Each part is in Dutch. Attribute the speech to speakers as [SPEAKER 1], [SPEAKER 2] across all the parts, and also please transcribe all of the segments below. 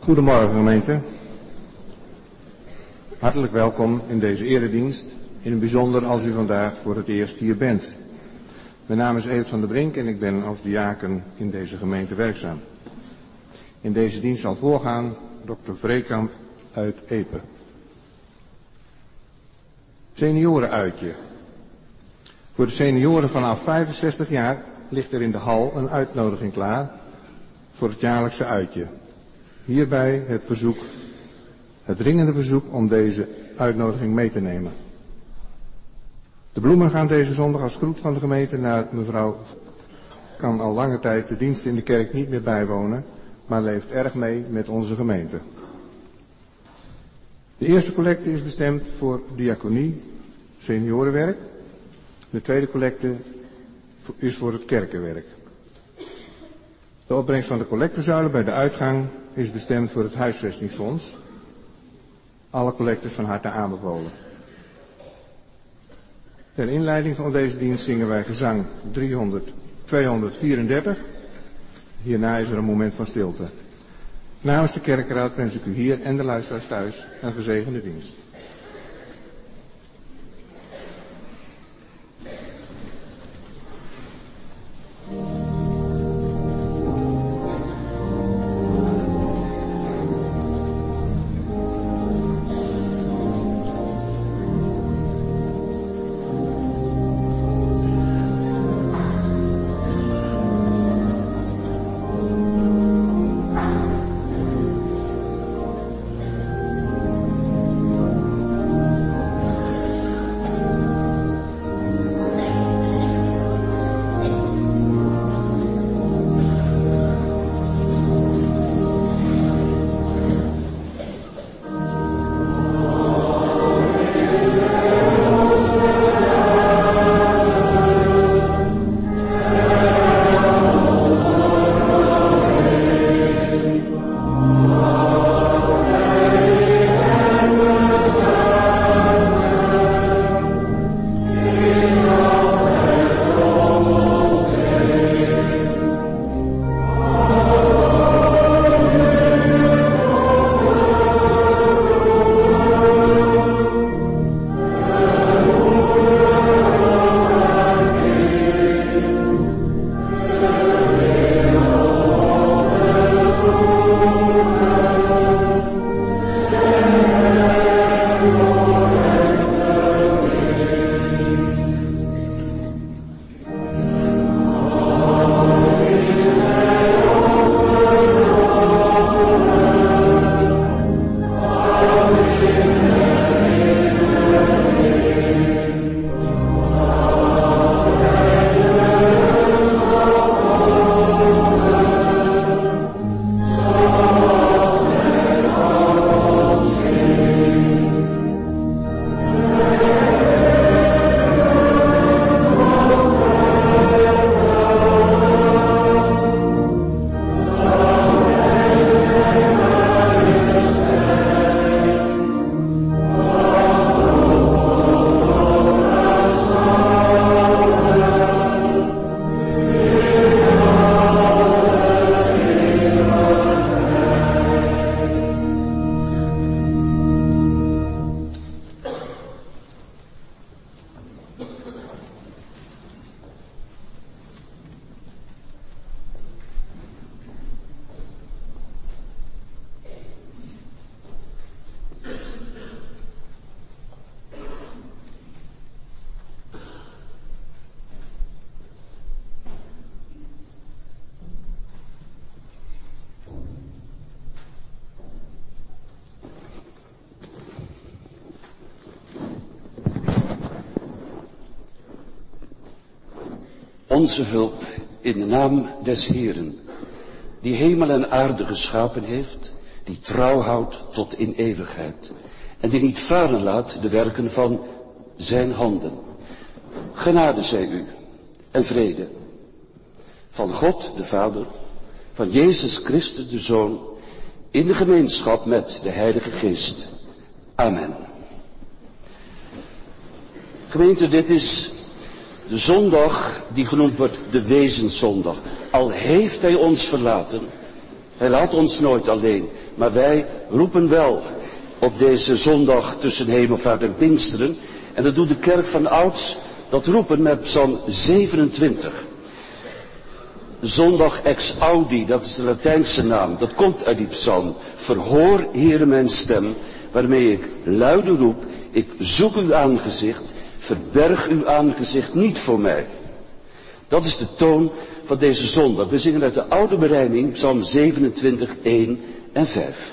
[SPEAKER 1] Goedemorgen gemeente. Hartelijk welkom in deze eredienst, in het bijzonder als u vandaag voor het eerst hier bent. Mijn naam is Evert van der Brink en ik ben als diaken in deze gemeente werkzaam. In deze dienst zal voorgaan Dr. Vreekamp uit Epe. Seniorenuitje. Voor de senioren vanaf 65 jaar ligt er in de hal een uitnodiging klaar voor het jaarlijkse uitje. Hierbij het dringende verzoek om deze uitnodiging mee te nemen. De bloemen gaan deze zondag als groet van de gemeente naar mevrouw. Kan al lange tijd de dienst in de kerk niet meer bijwonen, maar leeft erg mee met onze gemeente. De eerste collecte is bestemd voor diaconie, seniorenwerk. De tweede collecte is voor het kerkenwerk. De opbrengst van de collectezuilen bij de uitgang is bestemd voor het huisvestingsfonds. Alle collectes van harte aanbevolen. Ter inleiding van deze dienst zingen wij gezang 234. Hierna is er een moment van stilte. Namens de kerkraad wens ik u hier en de luisteraars thuis een gezegende dienst.
[SPEAKER 2] Onze hulp in de naam des Heeren, die hemel en aarde geschapen heeft, die trouw houdt tot in eeuwigheid en die niet varen laat de werken van zijn handen. Genade zij u en vrede van God de Vader, van Jezus Christus de Zoon, in de gemeenschap met de Heilige Geest. Amen. Gemeente, dit is de zondag die genoemd wordt de Wezenszondag. Al heeft hij ons verlaten, Hij laat ons nooit alleen, maar wij roepen wel op deze zondag tussen Hemelvaart en Pinksteren. En dat doet de kerk van ouds, dat roepen met Psalm 27. Zondag ex audi, dat is de Latijnse naam, dat komt uit die psalm. Verhoor, Heere, mijn stem, waarmee ik luide roep, ik zoek uw aangezicht, verberg uw aangezicht niet voor mij. Dat is de toon van deze zondag. We zingen uit de oude berijming, Psalm 27, 1 en 5.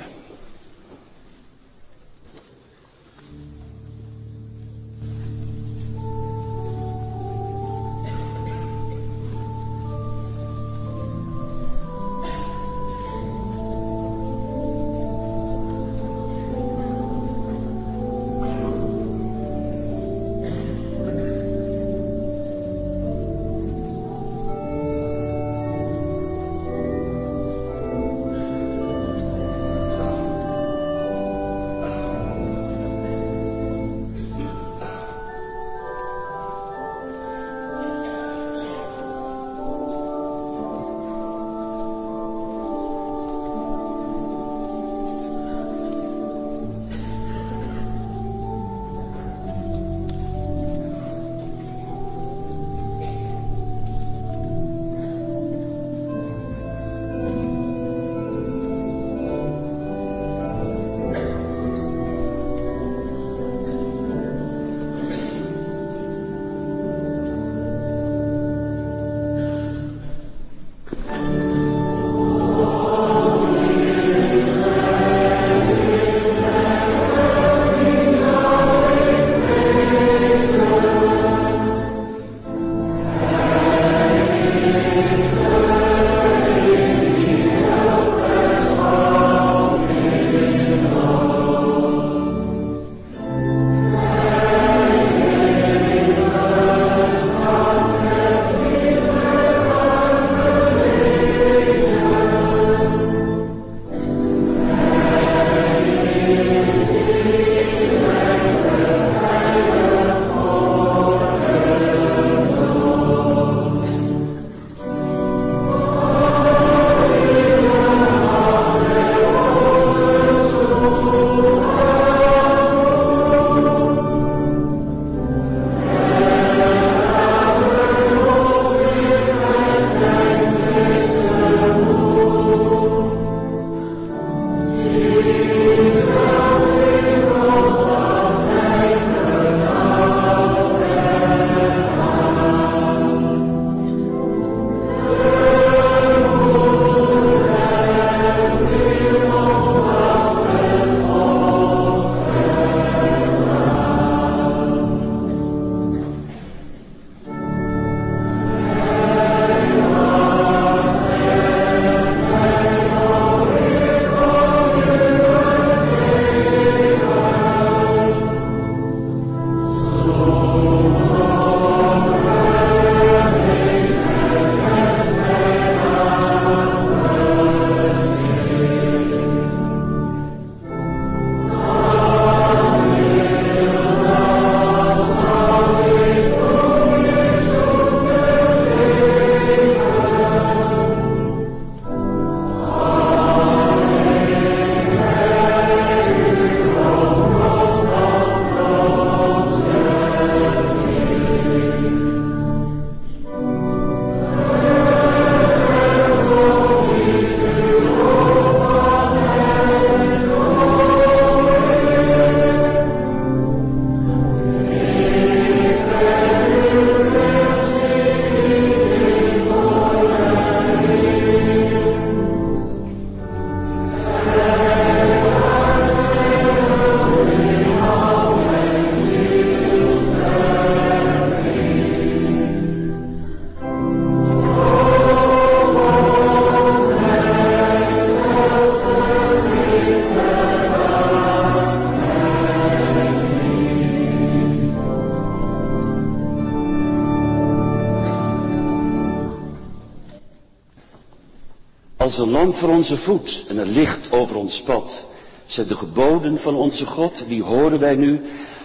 [SPEAKER 2] Als een lamp voor onze voet en een licht over ons pad zijn de geboden van onze God, die horen wij nu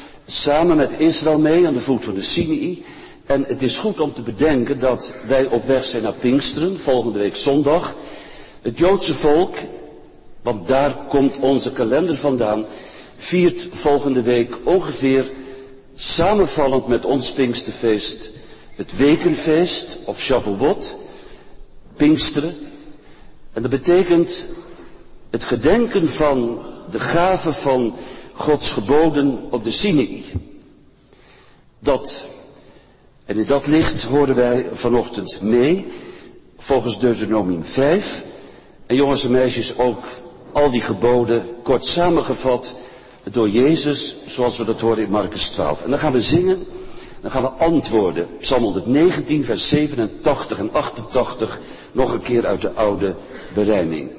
[SPEAKER 2] samen met Israël mee aan de voet van de Sinai. En het is goed om te bedenken dat wij op weg zijn naar Pinksteren, volgende week zondag. Het Joodse volk, want daar komt onze kalender vandaan, viert volgende week ongeveer samenvallend met ons Pinksterfeest het Wekenfeest of Shavuot, Pinksteren. En dat betekent het gedenken van de gave van Gods geboden op de Sinaï. En in dat licht horen wij vanochtend mee, volgens Deuteronomium 5. En jongens en meisjes ook al die geboden kort samengevat door Jezus, zoals we dat horen in Marcus 12. En dan gaan we zingen, dan gaan we antwoorden. Psalm 119, vers 87 en 88, nog een keer uit de oude berijming.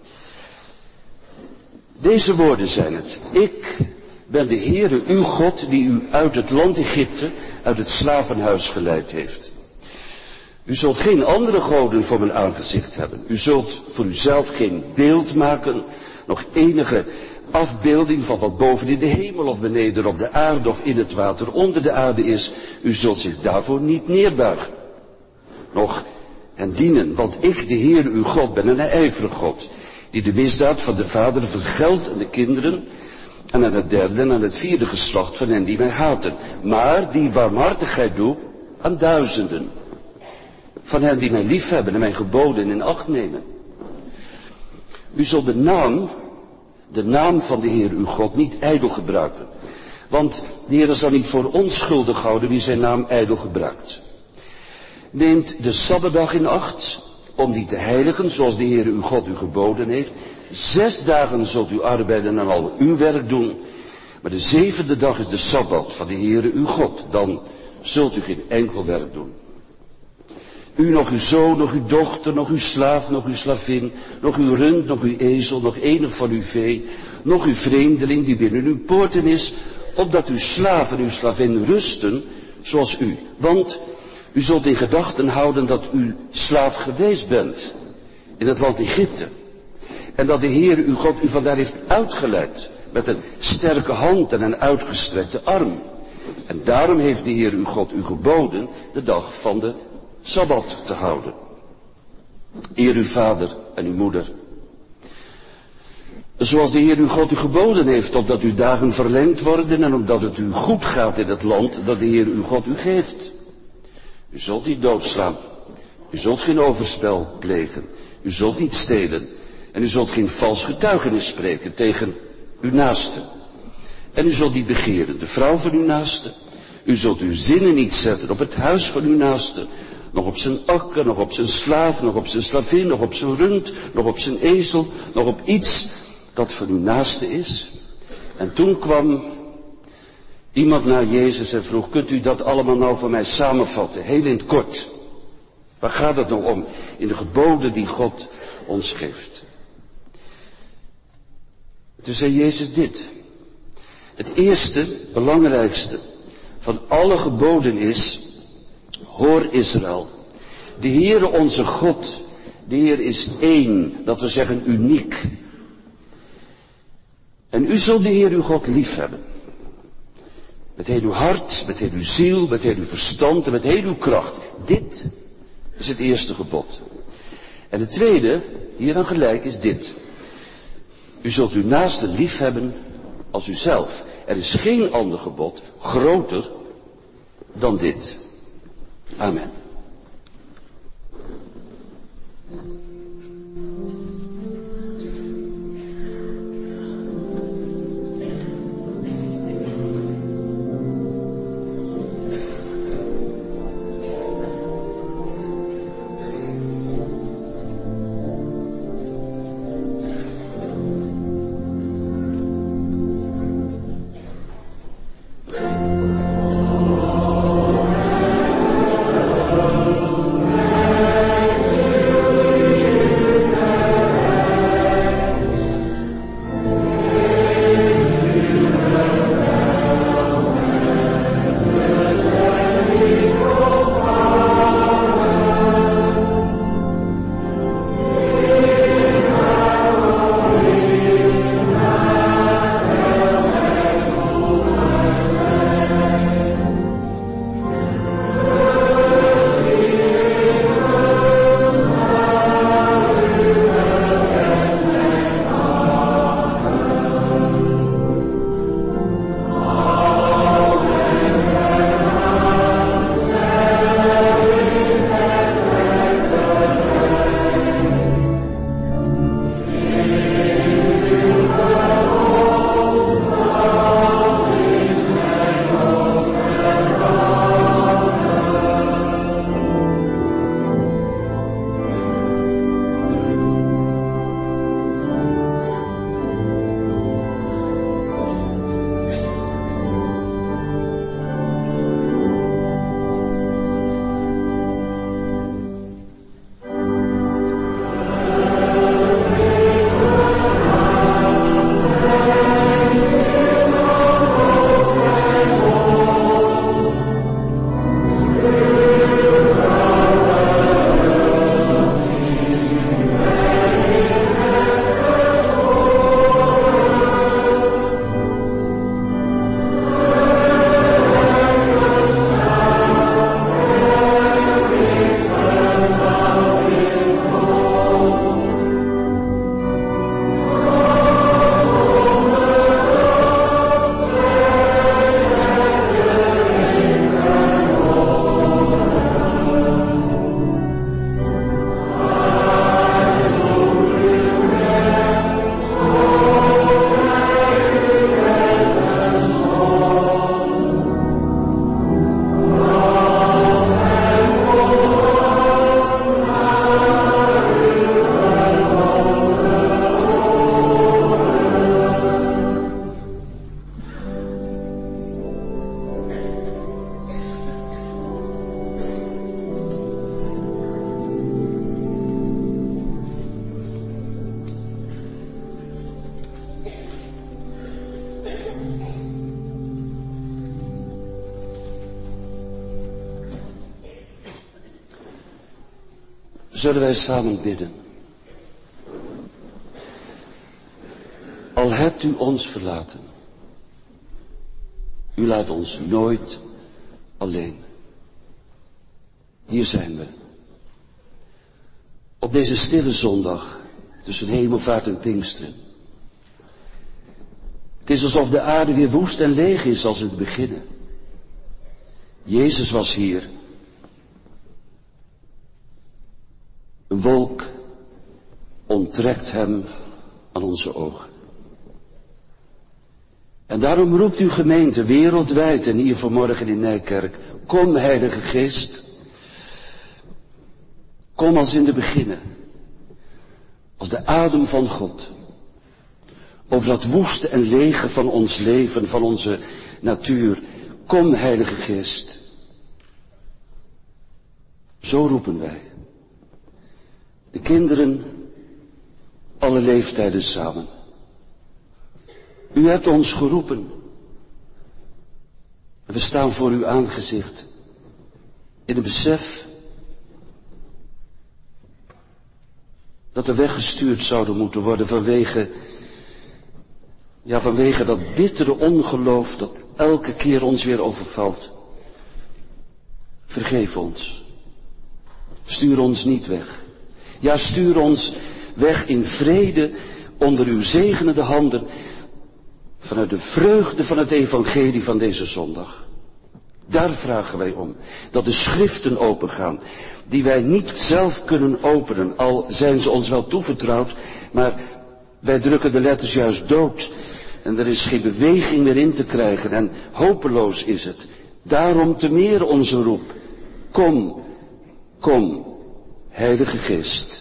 [SPEAKER 2] Deze woorden zijn het. Ik ben de Heere uw God die u uit het land Egypte, uit het slavenhuis geleid heeft. U zult geen andere goden voor mijn aangezicht hebben. U zult voor uzelf geen beeld maken, nog enige afbeelding van wat boven in de hemel of beneden op de aarde of in het water onder de aarde is. U zult zich daarvoor niet neerbuigen. Nog hen dienen, want ik, de Heer uw God, ben een ijverig God, die de misdaad van de vader vergeldt aan de kinderen en aan het derde en aan het vierde geslacht van hen die mij haten. Maar die barmhartigheid doe aan duizenden van hen die mij liefhebben en mijn geboden in acht nemen. U zult de naam van de Heer uw God niet ijdel gebruiken. Want de Heer zal niet voor onschuldig houden wie zijn naam ijdel gebruikt. Neemt de Sabbatdag in acht om die te heiligen zoals de Heer uw God u geboden heeft. 6 dagen zult u arbeiden en al uw werk doen. Maar de 7e dag is de Sabbat van de Heer uw God. Dan zult u geen enkel werk doen. U, nog uw zoon, nog uw dochter, nog uw slaaf, nog uw slavin, nog uw rund, nog uw ezel, nog enig van uw vee, nog uw vreemdeling die binnen uw poorten is, opdat uw slaaf en uw slavin rusten, zoals u. Want u zult in gedachten houden dat u slaaf geweest bent in het land Egypte. En dat de Heer uw God u vandaar heeft uitgeleid met een sterke hand en een uitgestrekte arm. En daarom heeft de Heer uw God u geboden de dag van de Sabbat te houden. Eer uw vader en uw moeder. Zoals de Heer uw God u geboden heeft, opdat uw dagen verlengd worden en omdat het u goed gaat in het land dat de Heer uw God u geeft. U zult niet doodslaan. U zult geen overspel plegen. U zult niet stelen. En u zult geen vals getuigenis spreken tegen uw naaste. En u zult niet begeren de vrouw van uw naaste. U zult uw zinnen niet zetten op het huis van uw naaste. Nog op zijn akker, nog op zijn slaaf, nog op zijn slavin, nog op zijn rund, nog op zijn ezel, nog op iets dat van uw naaste is. En toen kwam iemand naar Jezus en vroeg, kunt u dat allemaal nou voor mij samenvatten, heel in het kort? Waar gaat het nou om in de geboden die God ons geeft? Toen zei Jezus dit. Het eerste, belangrijkste van alle geboden is, hoor Israël, de Heere onze God, de Heer is één, dat we zeggen uniek. En u zult de Heer uw God lief hebben. Met heel uw hart, met heel uw ziel, met heel uw verstand en met heel uw kracht. Dit is het eerste gebod. En het tweede, hieraan gelijk, is dit. U zult uw naaste lief hebben als uzelf. Er is geen ander gebod groter dan dit. Amen. Zullen wij samen bidden? Al hebt u ons verlaten, u laat ons nooit alleen. Hier zijn we. Op deze stille zondag tussen Hemelvaart en Pinksteren. Het is alsof de aarde weer woest en leeg is als in het begin. Jezus was hier. Een wolk onttrekt hem aan onze ogen. En daarom roept uw gemeente wereldwijd en hier vanmorgen in Nijkerk: kom, Heilige Geest. Kom als in de beginnen. Als de adem van God. Over dat woeste en lege van ons leven, van onze natuur. Kom, Heilige Geest. Zo roepen wij. De kinderen, alle leeftijden samen. U hebt ons geroepen. En we staan voor uw aangezicht. In het besef dat we weggestuurd zouden moeten worden vanwege dat bittere ongeloof dat elke keer ons weer overvalt. Vergeef ons. Stuur ons niet weg. Ja, stuur ons weg in vrede onder uw zegenende handen, vanuit de vreugde van het evangelie van deze zondag. Daar vragen wij om. Dat de schriften opengaan, die wij niet zelf kunnen openen, al zijn ze ons wel toevertrouwd, maar wij drukken de letters juist dood. En er is geen beweging meer in te krijgen en hopeloos is het. Daarom te meer onze roep. Kom, kom, Heilige Geest.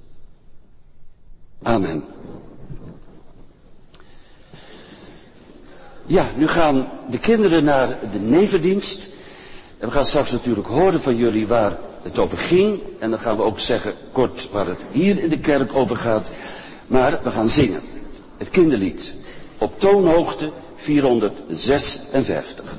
[SPEAKER 2] Amen. Ja, nu gaan de kinderen naar de nevendienst. En we gaan straks natuurlijk horen van jullie waar het over ging. En dan gaan we ook zeggen kort waar het hier in de kerk over gaat. Maar we gaan zingen. Het kinderlied. Op toonhoogte 456.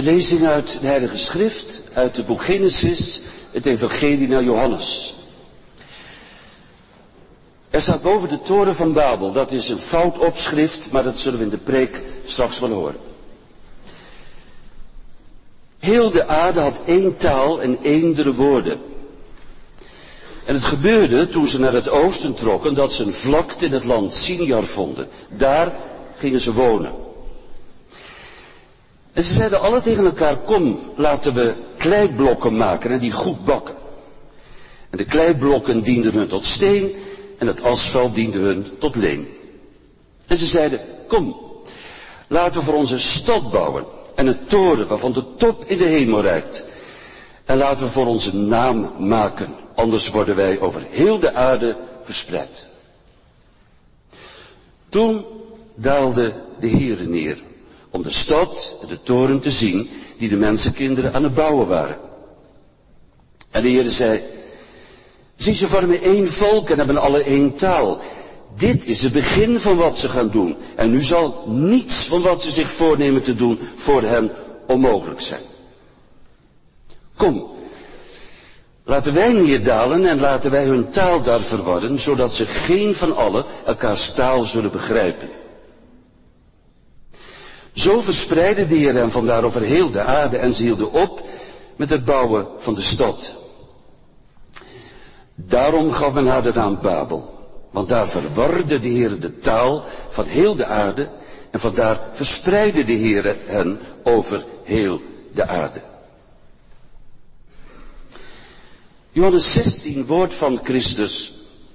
[SPEAKER 2] lezing uit de Heilige Schrift, uit het boek Genesis, het evangelie naar Johannes. Er staat boven de toren van Babel, dat is een fout opschrift, maar dat zullen we in de preek straks wel horen. Heel de aarde had één taal en eendere woorden. En het gebeurde toen ze naar het oosten trokken, dat ze een vlakte in het land Sinjar vonden. Daar gingen ze wonen. En ze zeiden alle tegen elkaar, kom, laten we kleiblokken maken en die goed bakken. En de kleiblokken dienden hun tot steen en het asfalt diende hun tot leem. En ze zeiden, kom, laten we voor onze stad bouwen en een toren waarvan de top in de hemel reikt. En laten we voor onze naam maken, anders worden wij over heel de aarde verspreid. Toen daalde de Heere neer om de stad en de toren te zien die de mensenkinderen aan het bouwen waren. En de Heere zei, zie, ze vormen één volk en hebben alle één taal. Dit is het begin van wat ze gaan doen. En nu zal niets van wat ze zich voornemen te doen voor hen onmogelijk zijn. Kom, laten wij neerdalen en laten wij hun taal daar verwarren, zodat ze geen van allen elkaars taal zullen begrijpen. Zo verspreidde de Heer hen vandaar over heel de aarde en ze hielden op met het bouwen van de stad. Daarom gaf men haar de naam Babel, want daar verwarde de Heer de taal van heel de aarde en vandaar verspreidde de Heer hen over heel de aarde. Johannes 16, woord van Christus.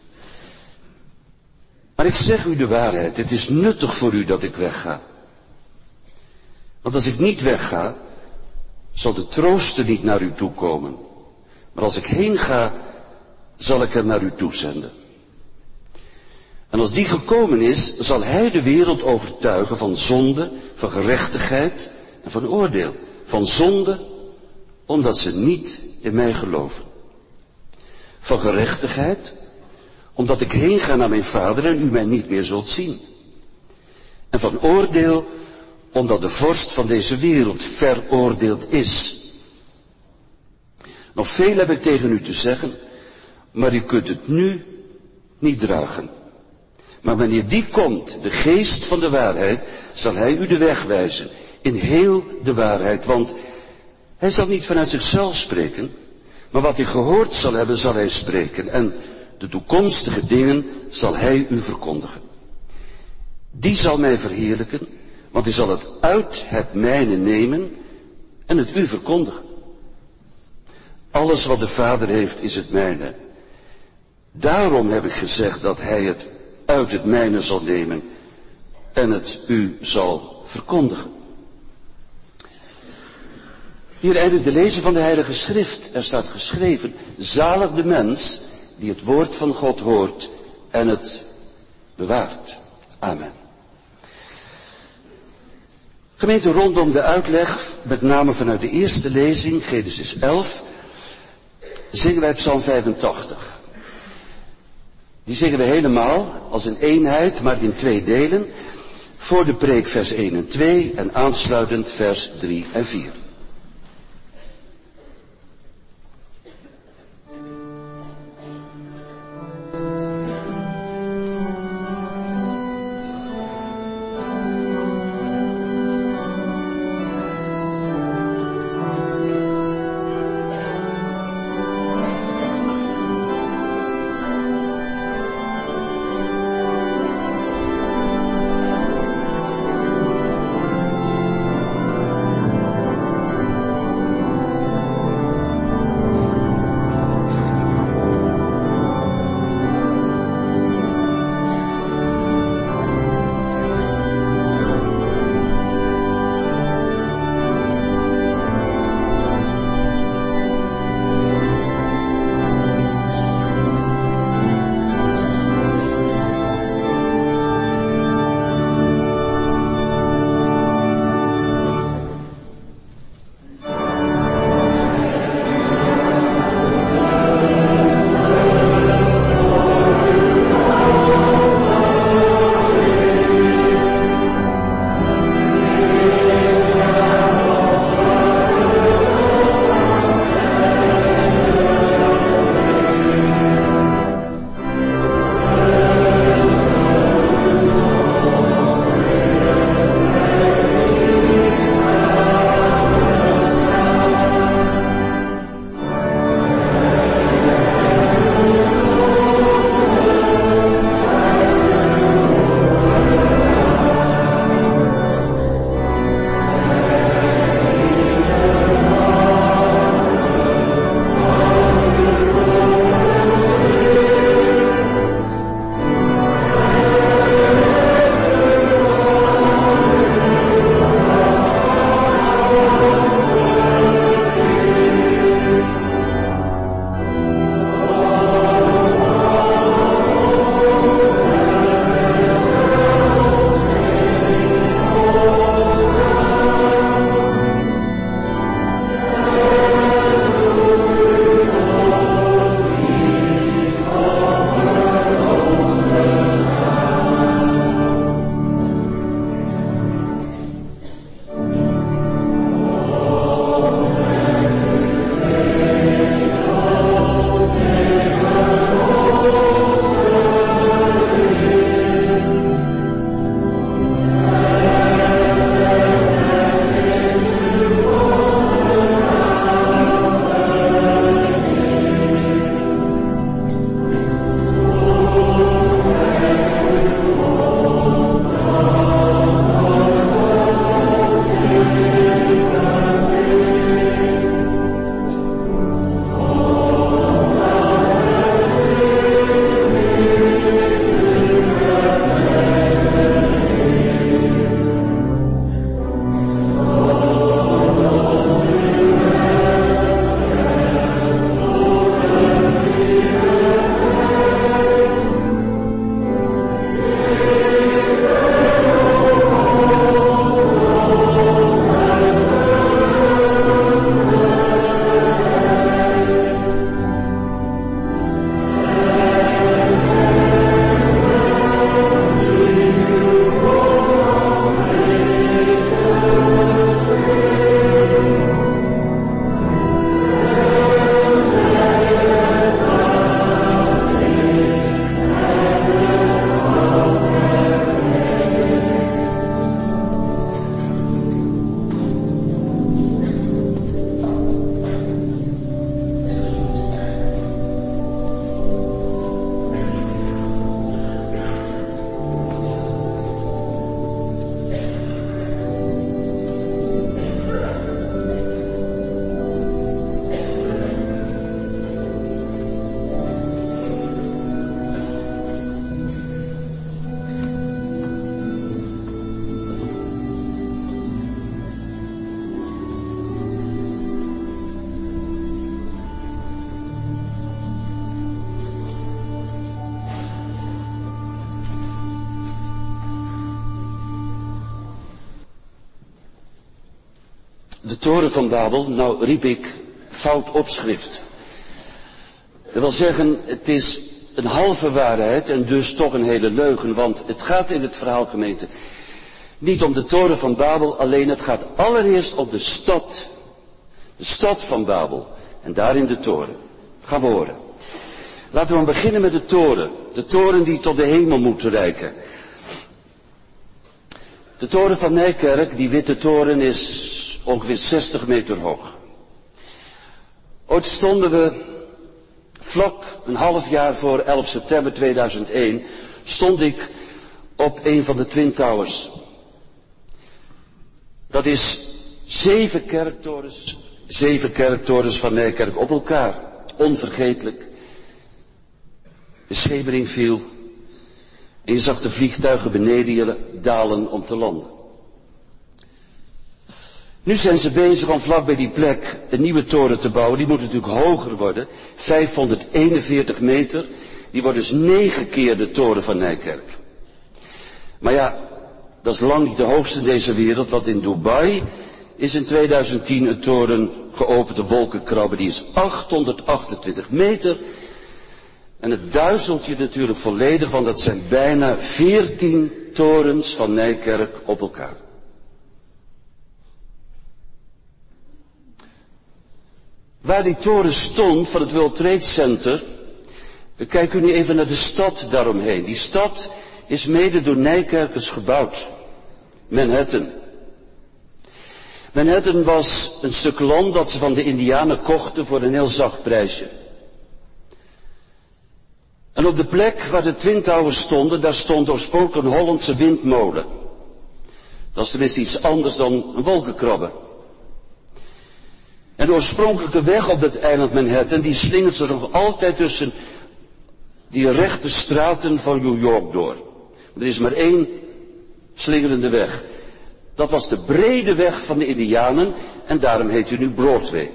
[SPEAKER 2] Maar ik zeg u de waarheid, het is nuttig voor u dat ik wegga. Want als ik niet wegga, zal de trooster niet naar u toe komen. Maar als ik heen ga, zal ik hem naar u toezenden. En als die gekomen is, zal hij de wereld overtuigen van zonde, van gerechtigheid en van oordeel. Van zonde, omdat ze niet in mij geloven. Van gerechtigheid, omdat ik heen ga naar mijn Vader en u mij niet meer zult zien. En van oordeel, omdat de vorst van deze wereld veroordeeld is. Nog veel heb ik tegen u te zeggen, maar u kunt het nu niet dragen. Maar wanneer die komt, de geest van de waarheid, zal hij u de weg wijzen in heel de waarheid. Want hij zal niet vanuit zichzelf spreken, maar wat hij gehoord zal hebben, zal hij spreken. En de toekomstige dingen zal hij u verkondigen. Die zal mij verheerlijken, want hij zal het uit het mijne nemen en het u verkondigen. Alles wat de Vader heeft, is het mijne. Daarom heb ik gezegd dat hij het uit het mijne zal nemen en het u zal verkondigen. Hier eindigt de lezing van de Heilige Schrift. Er staat geschreven, zalig de mens die het woord van God hoort en het bewaart. Amen. Gemeente, rondom de uitleg, met name vanuit de eerste lezing, Genesis 11, zingen wij Psalm 85. Die zingen we helemaal, als een eenheid, maar in twee delen. Voor de preek vers 1 en 2 en aansluitend vers 3 en 4. De toren van Babel, nou riep ik, fout opschrift. Dat wil zeggen, het is een halve waarheid en dus toch een hele leugen, want het gaat in het verhaal, gemeente, niet om de toren van Babel alleen, het gaat allereerst om de stad van Babel en daarin de toren. Gaan we horen. Laten we beginnen met de toren die tot de hemel moet reiken. De toren van Nijkerk, die witte toren, is ongeveer 60 meter hoog. Ooit stonden we vlak een half jaar voor 11 september 2001, stond ik op een van de Twin Towers. Dat is 7 kerktorens van Nijkerk op elkaar. Onvergetelijk. De schemering viel en je zag de vliegtuigen beneden je dalen om te landen. Nu zijn ze bezig om vlak bij die plek een nieuwe toren te bouwen. Die moet natuurlijk hoger worden. 541 meter. Die wordt dus 9 keer de toren van Nijkerk. Maar ja, dat is lang niet de hoogste in deze wereld. Want in Dubai is in 2010 een toren geopend, de wolkenkrabber. Die is 828 meter. En het duizelt je natuurlijk volledig, want dat zijn bijna 14 torens van Nijkerk op elkaar. Waar die toren stond van het World Trade Center, kijk u nu even naar de stad daaromheen. Die stad is mede door Nijkerkers gebouwd. Manhattan. Manhattan was een stuk land dat ze van de Indianen kochten voor een heel zacht prijsje. En op de plek waar de Twin Towers stonden, daar stond oorspronkelijk een Hollandse windmolen. Dat is tenminste iets anders dan een wolkenkrabber. En de oorspronkelijke weg op dat eiland Manhattan, die slingert zich nog altijd tussen die rechte straten van New York door. Er is maar 1 slingerende weg. Dat was de brede weg van de Indianen en daarom heet hij nu Broadway.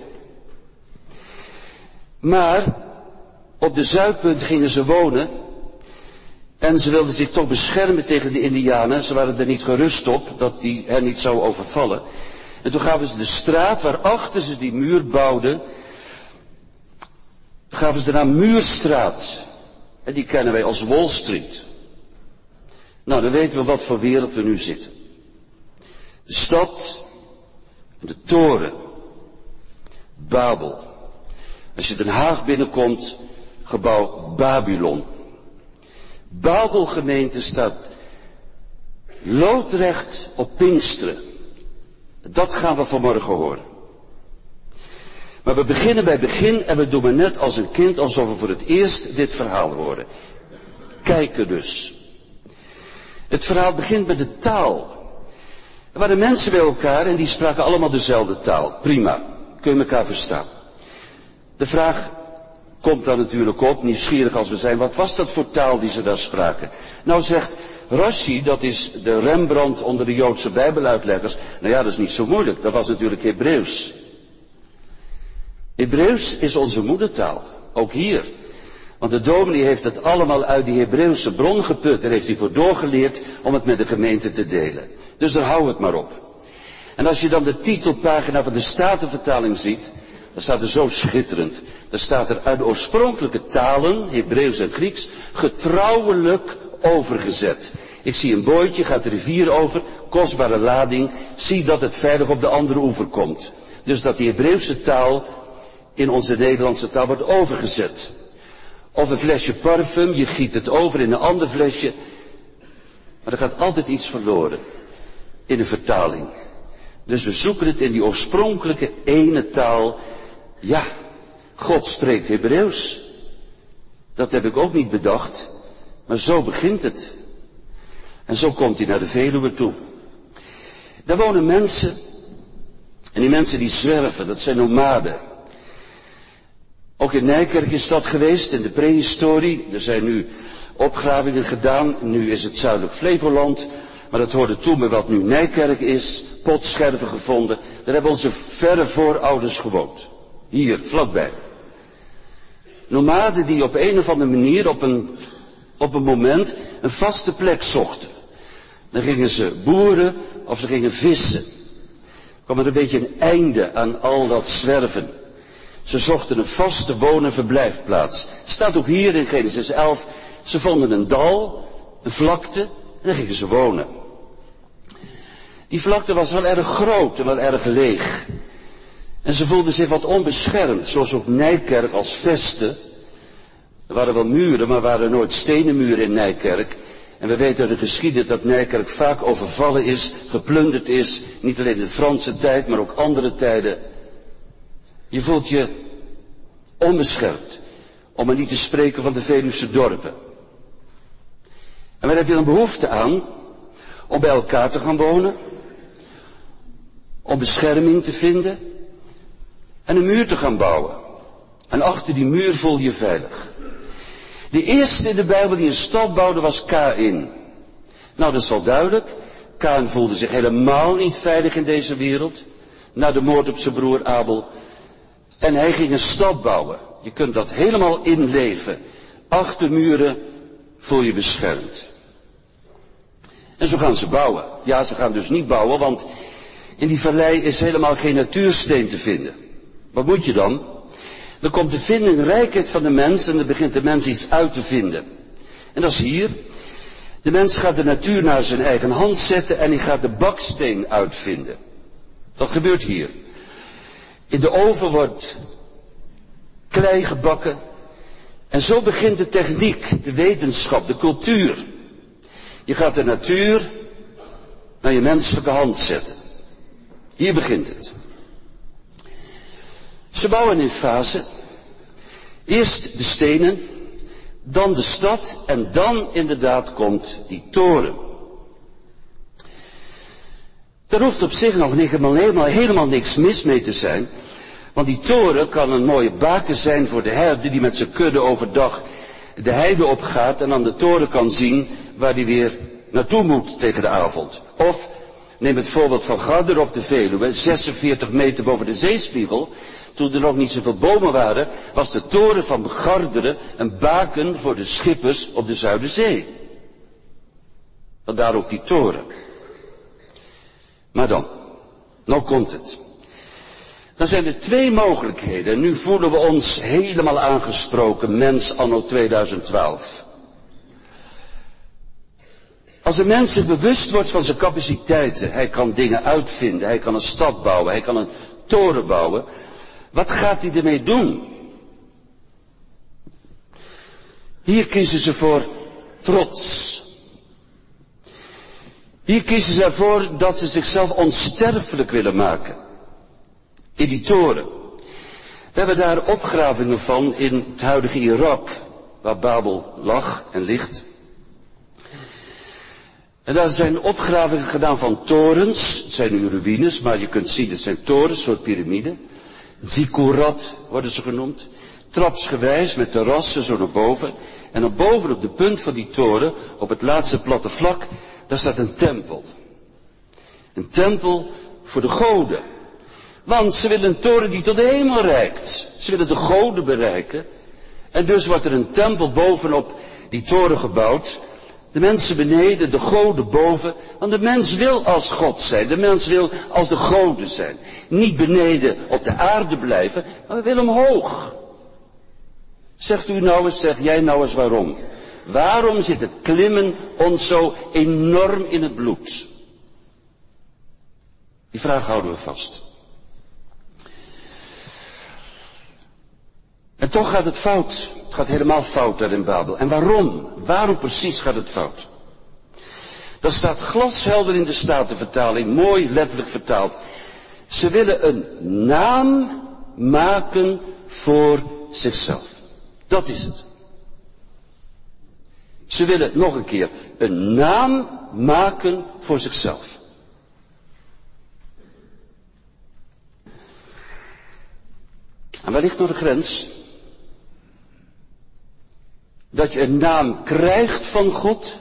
[SPEAKER 2] Maar op de zuidpunt gingen ze wonen en ze wilden zich toch beschermen tegen de Indianen. Ze waren er niet gerust op dat die hen niet zou overvallen. En toen gaven ze de straat waarachter ze die muur bouwden, gaven ze de naam Muurstraat. En die kennen wij als Wall Street. Nou, dan weten we wat voor wereld we nu zitten. De stad, de toren, Babel. Als je Den Haag binnenkomt, gebouw Babylon. Babelgemeente staat loodrecht op Pinksteren. Dat gaan we vanmorgen horen. Maar we beginnen bij begin en we doen maar net als een kind alsof we voor het eerst dit verhaal horen. Kijken dus. Het verhaal begint met de taal. Er waren mensen bij elkaar en die spraken allemaal dezelfde taal. Prima, kun je elkaar verstaan. De vraag komt dan natuurlijk op, nieuwsgierig als we zijn, wat was dat voor taal die ze daar spraken? Nou zegt Rashi, dat is de Rembrandt onder de Joodse Bijbeluitleggers, nou ja, dat is niet zo moeilijk, dat was natuurlijk Hebreeuws. Hebreeuws is onze moedertaal, ook hier. Want de dominee heeft het allemaal uit die Hebreeuwse bron geput, daar heeft hij voor doorgeleerd om het met de gemeente te delen. Dus daar hou het maar op. En als je dan de titelpagina van de Statenvertaling ziet, dan staat er zo schitterend. Dan staat er uit de oorspronkelijke talen, Hebreeuws en Grieks, getrouwelijk overgezet. Ik zie een bootje, gaat de rivier over, kostbare lading, zie dat het veilig op de andere oever komt. Dus dat die Hebreeuwse taal in onze Nederlandse taal wordt overgezet. Of een flesje parfum, je giet het over in een ander flesje. Maar er gaat altijd iets verloren in een vertaling. Dus we zoeken het in die oorspronkelijke ene taal. Ja, God spreekt Hebreeuws. Dat heb ik ook niet bedacht. Maar zo begint het. En zo komt hij naar de Veluwe toe. Daar wonen mensen. En die mensen die zwerven, dat zijn nomaden. Ook in Nijkerk is dat geweest, in de prehistorie. Er zijn nu opgravingen gedaan. Nu is het zuidelijk Flevoland. Maar dat hoorde toe met wat nu Nijkerk is. Potscherven gevonden. Daar hebben onze verre voorouders gewoond. Hier, vlakbij. Nomaden die op een of andere manier op een moment een vaste plek zochten. Dan gingen ze boeren of ze gingen vissen. kwam er een beetje een einde aan al dat zwerven. Ze zochten een vaste woon- en verblijfplaats. Staat ook hier in Genesis 11. Ze vonden een dal, een vlakte, en daar gingen ze wonen. Die vlakte was wel erg groot en wel erg leeg. En ze voelden zich wat onbeschermd, zoals ook Nijkerk als Veste. Er waren wel muren, maar er waren nooit stenen muren in Nijkerk. En we weten uit de geschiedenis dat Nijkerk vaak overvallen is, geplunderd is. Niet alleen in de Franse tijd, maar ook andere tijden. Je voelt je onbeschermd, om maar niet te spreken van de Veluwse dorpen. En waar heb je dan behoefte aan? Om bij elkaar te gaan wonen, om bescherming te vinden en een muur te gaan bouwen. En achter die muur voel je veilig. De eerste in de Bijbel die een stad bouwde was Kaïn. Nou, dat is wel duidelijk. Kaïn voelde zich helemaal niet veilig in deze wereld, na de moord op zijn broer Abel. En hij ging een stad bouwen. Je kunt dat helemaal inleven. Achter muren voel je beschermd. En zo gaan ze bouwen. Ja, ze gaan dus niet bouwen, want in die vallei is helemaal geen natuursteen te vinden. Wat moet je dan? Dan komt de vindingrijkheid van de mens en dan begint de mens iets uit te vinden. En dat is hier. De mens gaat de natuur naar zijn eigen hand zetten en hij gaat de baksteen uitvinden. Dat gebeurt hier. In de oven wordt klei gebakken. En zo begint de techniek, de wetenschap, de cultuur. Je gaat de natuur naar je menselijke hand zetten. Hier begint het. Ze bouwen in fase. Eerst de stenen, dan de stad en dan inderdaad komt die toren. Daar hoeft op zich nog helemaal niks mis mee te zijn. Want die toren kan een mooie baken zijn voor de herder die met zijn kudde overdag de heide opgaat en aan de toren kan zien waar hij weer naartoe moet tegen de avond. Of, neem het voorbeeld van Garderen op de Veluwe, 46 meter boven de zeespiegel. Toen er nog niet zoveel bomen waren, was de toren van Garderen een baken voor de schippers op de Zuiderzee. Vandaar ook die toren. Maar dan, nou komt het. Dan zijn er twee mogelijkheden. En nu voelen we ons helemaal aangesproken, mens anno 2012. Als een mens zich bewust wordt van zijn capaciteiten, hij kan dingen uitvinden, hij kan een stad bouwen, hij kan een toren bouwen. Wat gaat hij ermee doen? Hier kiezen ze voor trots. Hier kiezen ze ervoor dat ze zichzelf onsterfelijk willen maken. In die toren. We hebben daar opgravingen van in het huidige Irak, waar Babel lag en ligt. En daar zijn opgravingen gedaan van torens. Het zijn nu ruïnes, maar je kunt zien, het zijn torens, een soort piramide. Zikkurat worden ze genoemd. Trapsgewijs met terrassen zo naar boven. En dan boven op de punt van die toren, op het laatste platte vlak, daar staat een tempel. Een tempel voor de goden. Want ze willen een toren die tot de hemel reikt. Ze willen de goden bereiken. En dus wordt er een tempel bovenop die toren gebouwd. De mensen beneden, de goden boven. Want de mens wil als God zijn. De mens wil als de goden zijn. Niet beneden op de aarde blijven, maar we willen omhoog. Zegt u nou eens, zeg jij nou eens waarom? Waarom zit het klimmen ons zo enorm in het bloed? Die vraag houden we vast. En toch gaat het fout. Het gaat helemaal fout daar in Babel. En waarom? Waarom precies gaat het fout? Dat staat glashelder in de Statenvertaling, mooi letterlijk vertaald. Ze willen een naam maken voor zichzelf. Dat is het. Ze willen nog een keer een naam maken voor zichzelf. En waar ligt nou de grens? Dat je een naam krijgt van God.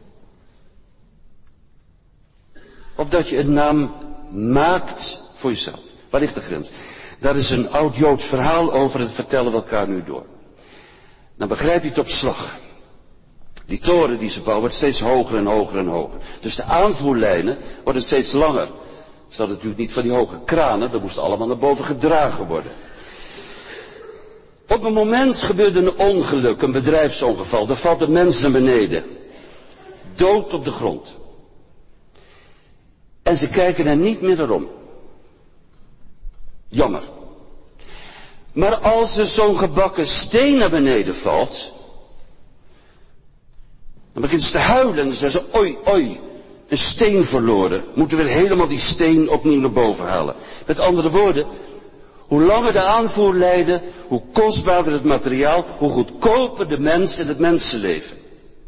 [SPEAKER 2] Of dat je een naam maakt voor jezelf. Waar ligt de grens? Daar is een oud Joods verhaal over, dat vertellen we elkaar nu door. Dan begrijp je het op slag. Die toren die ze bouwen wordt steeds hoger en hoger en hoger. Dus de aanvoerlijnen worden steeds langer. Ze hadden natuurlijk niet van die hoge kranen, dat moest allemaal naar boven gedragen worden. Op een moment gebeurde een ongeluk, een bedrijfsongeval. Er valt een mens naar beneden. Dood op de grond. En ze kijken er niet meer naar om. Jammer. Maar als er zo'n gebakken steen naar beneden valt, dan begint ze te huilen en dan zeggen ze, oei, oei, een steen verloren. Moeten we helemaal die steen opnieuw naar boven halen. Met andere woorden, hoe langer de aanvoer leidde, hoe kostbaarder het materiaal, hoe goedkoper de mens en het mensenleven.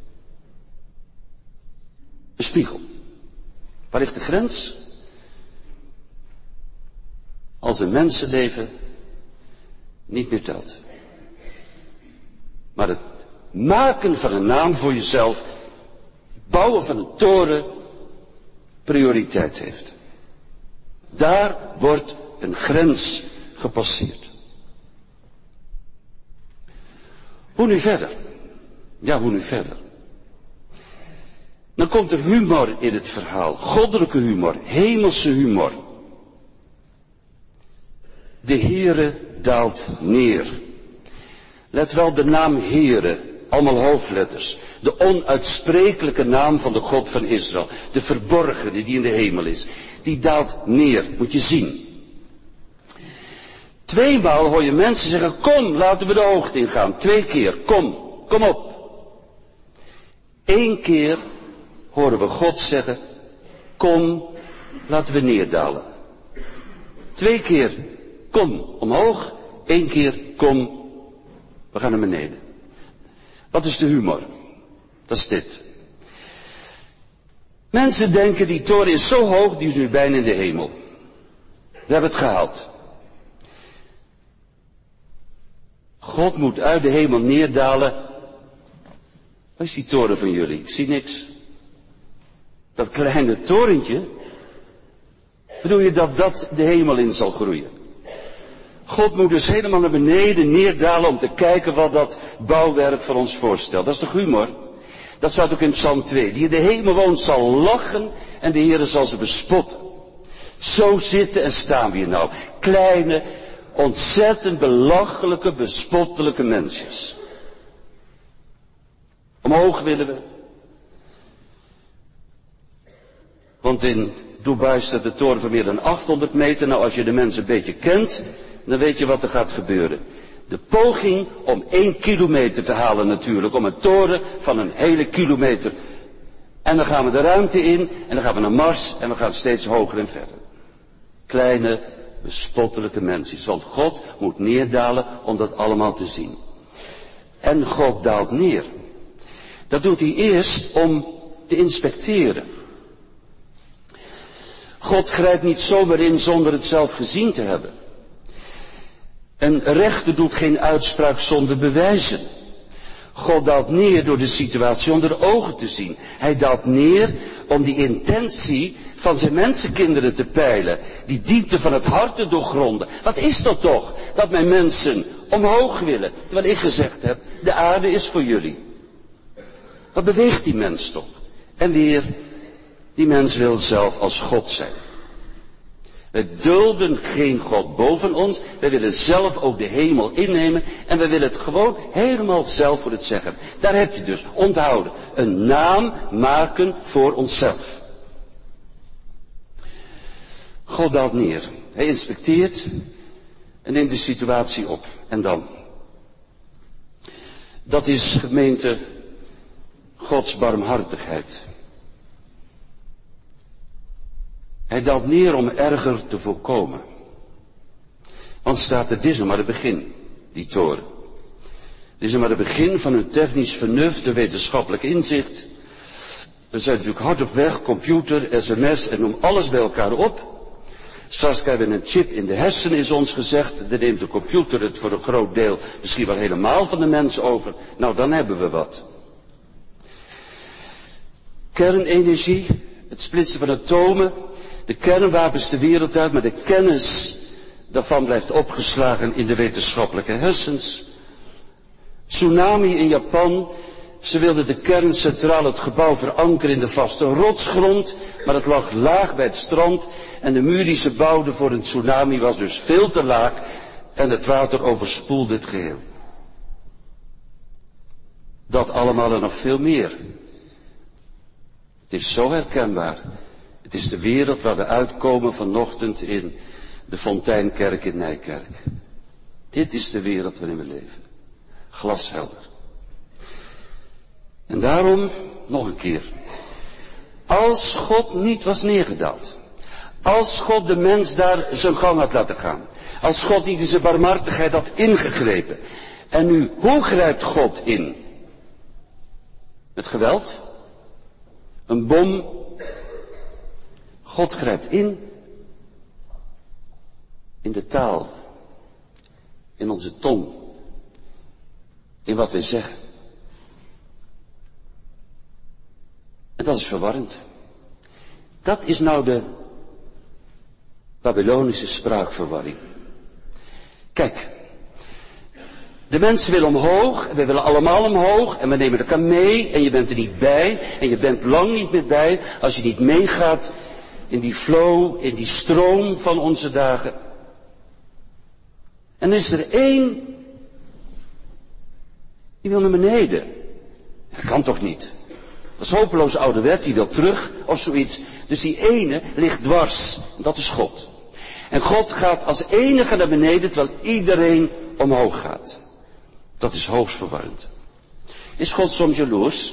[SPEAKER 2] Een spiegel. Waar ligt de grens? Als een mensenleven niet meer telt. Maar het maken van een naam voor jezelf, bouwen van een toren, prioriteit heeft. Daar wordt een grens gepasseerd. Hoe nu verder? Ja, hoe nu verder? Dan komt er humor in het verhaal. Goddelijke humor, hemelse humor. De Heere daalt neer. Let wel, de naam Heere, allemaal hoofdletters. De onuitsprekelijke naam van de God van Israël. De verborgene die in de hemel is. Die daalt neer, moet je zien. 2 maal hoor je mensen zeggen, kom, laten we de hoogte ingaan. 2 keer, kom op. 1 keer horen we God zeggen, kom, laten we neerdalen. 2 keer, kom omhoog. 1 keer, kom, we gaan naar beneden. Wat is de humor? Dat is dit. Mensen denken, die toren is zo hoog, die is nu bijna in de hemel. We hebben het gehaald. God moet uit de hemel neerdalen. Waar is die toren van jullie? Ik zie niks. Dat kleine torentje. Bedoel je dat dat de hemel in zal groeien? God moet dus helemaal naar beneden neerdalen om te kijken wat dat bouwwerk voor ons voorstelt. Dat is toch humor? Dat staat ook in Psalm 2. Die in de hemel woont zal lachen en de Heere zal ze bespotten. Zo zitten en staan we hier nou. Kleine, ontzettend belachelijke, bespottelijke mensjes. Omhoog willen we. Want in Dubai staat de toren van meer dan 800 meter. Nou, als je de mensen een beetje kent, dan weet je wat er gaat gebeuren. De poging om 1 kilometer te halen natuurlijk, om een toren van een hele kilometer. En dan gaan we de ruimte in, en dan gaan we naar Mars, en we gaan steeds hoger en verder. Kleine, bespottelijke mensen. Want God moet neerdalen om dat allemaal te zien. En God daalt neer. Dat doet hij eerst om te inspecteren. God grijpt niet zomaar in zonder het zelf gezien te hebben. Een rechter doet geen uitspraak zonder bewijzen. God daalt neer door de situatie onder de ogen te zien. Hij daalt neer om die intentie van zijn mensenkinderen te peilen. Die diepte van het hart te doorgronden. Wat is dat toch? Dat mijn mensen omhoog willen. Terwijl ik gezegd heb, de aarde is voor jullie. Wat beweegt die mens toch? En weer, die mens wil zelf als God zijn. We dulden geen God boven ons. Wij willen zelf ook de hemel innemen. En we willen het gewoon helemaal zelf voor het zeggen. Daar heb je dus, onthouden. Een naam maken voor onszelf. God daalt neer. Hij inspecteert en neemt de situatie op. En dan? Dat is, gemeente, Gods barmhartigheid. Hij daalt neer om erger te voorkomen. Want staat er, dit is nog maar het begin, die toren. Dit is nog maar het begin van een technisch vernuft, een wetenschappelijk inzicht. We zijn natuurlijk hard op weg, computer, sms en noem alles bij elkaar op. Straks krijgen we een chip in de hersenen, is ons gezegd. Dan neemt de computer het voor een groot deel, misschien wel helemaal van de mens over. Nou, dan hebben we wat. Kernenergie, het splitsen van atomen. De kernwapens de wereld uit, maar de kennis daarvan blijft opgeslagen in de wetenschappelijke hersens. Tsunami in Japan, Ze wilden de kern centraal het gebouw verankeren in de vaste rotsgrond, maar het lag laag bij het strand en de muur die ze bouwden voor een tsunami was dus veel te laag en het water overspoelde het geheel. Dat allemaal en nog veel meer. Het is zo herkenbaar. Het is de wereld waar we uitkomen vanochtend in de Fonteinkerk in Nijkerk. Dit is de wereld waarin we leven. Glashelder. En daarom, nog een keer. Als God niet was neergedaald. Als God de mens daar zijn gang had laten gaan. Als God niet in zijn barmhartigheid had ingegrepen. En nu, hoe grijpt God in? Met geweld? Een bom? God grijpt in de taal. In onze tong. In wat wij zeggen. En dat is verwarrend. Dat is nou de Babylonische spraakverwarring. Kijk, de mensen willen omhoog, en wij willen allemaal omhoog, en we nemen elkaar mee, en je bent er niet bij, en je bent lang niet meer bij, als je niet meegaat in die flow, in die stroom van onze dagen. En is er één, die wil naar beneden. Dat kan toch niet? Dat is hopeloos ouderwets, die wil terug, of zoiets. Dus die ene ligt dwars, dat is God. En God gaat als enige naar beneden, terwijl iedereen omhoog gaat. Dat is hoogst verwarrend. Is God soms jaloers?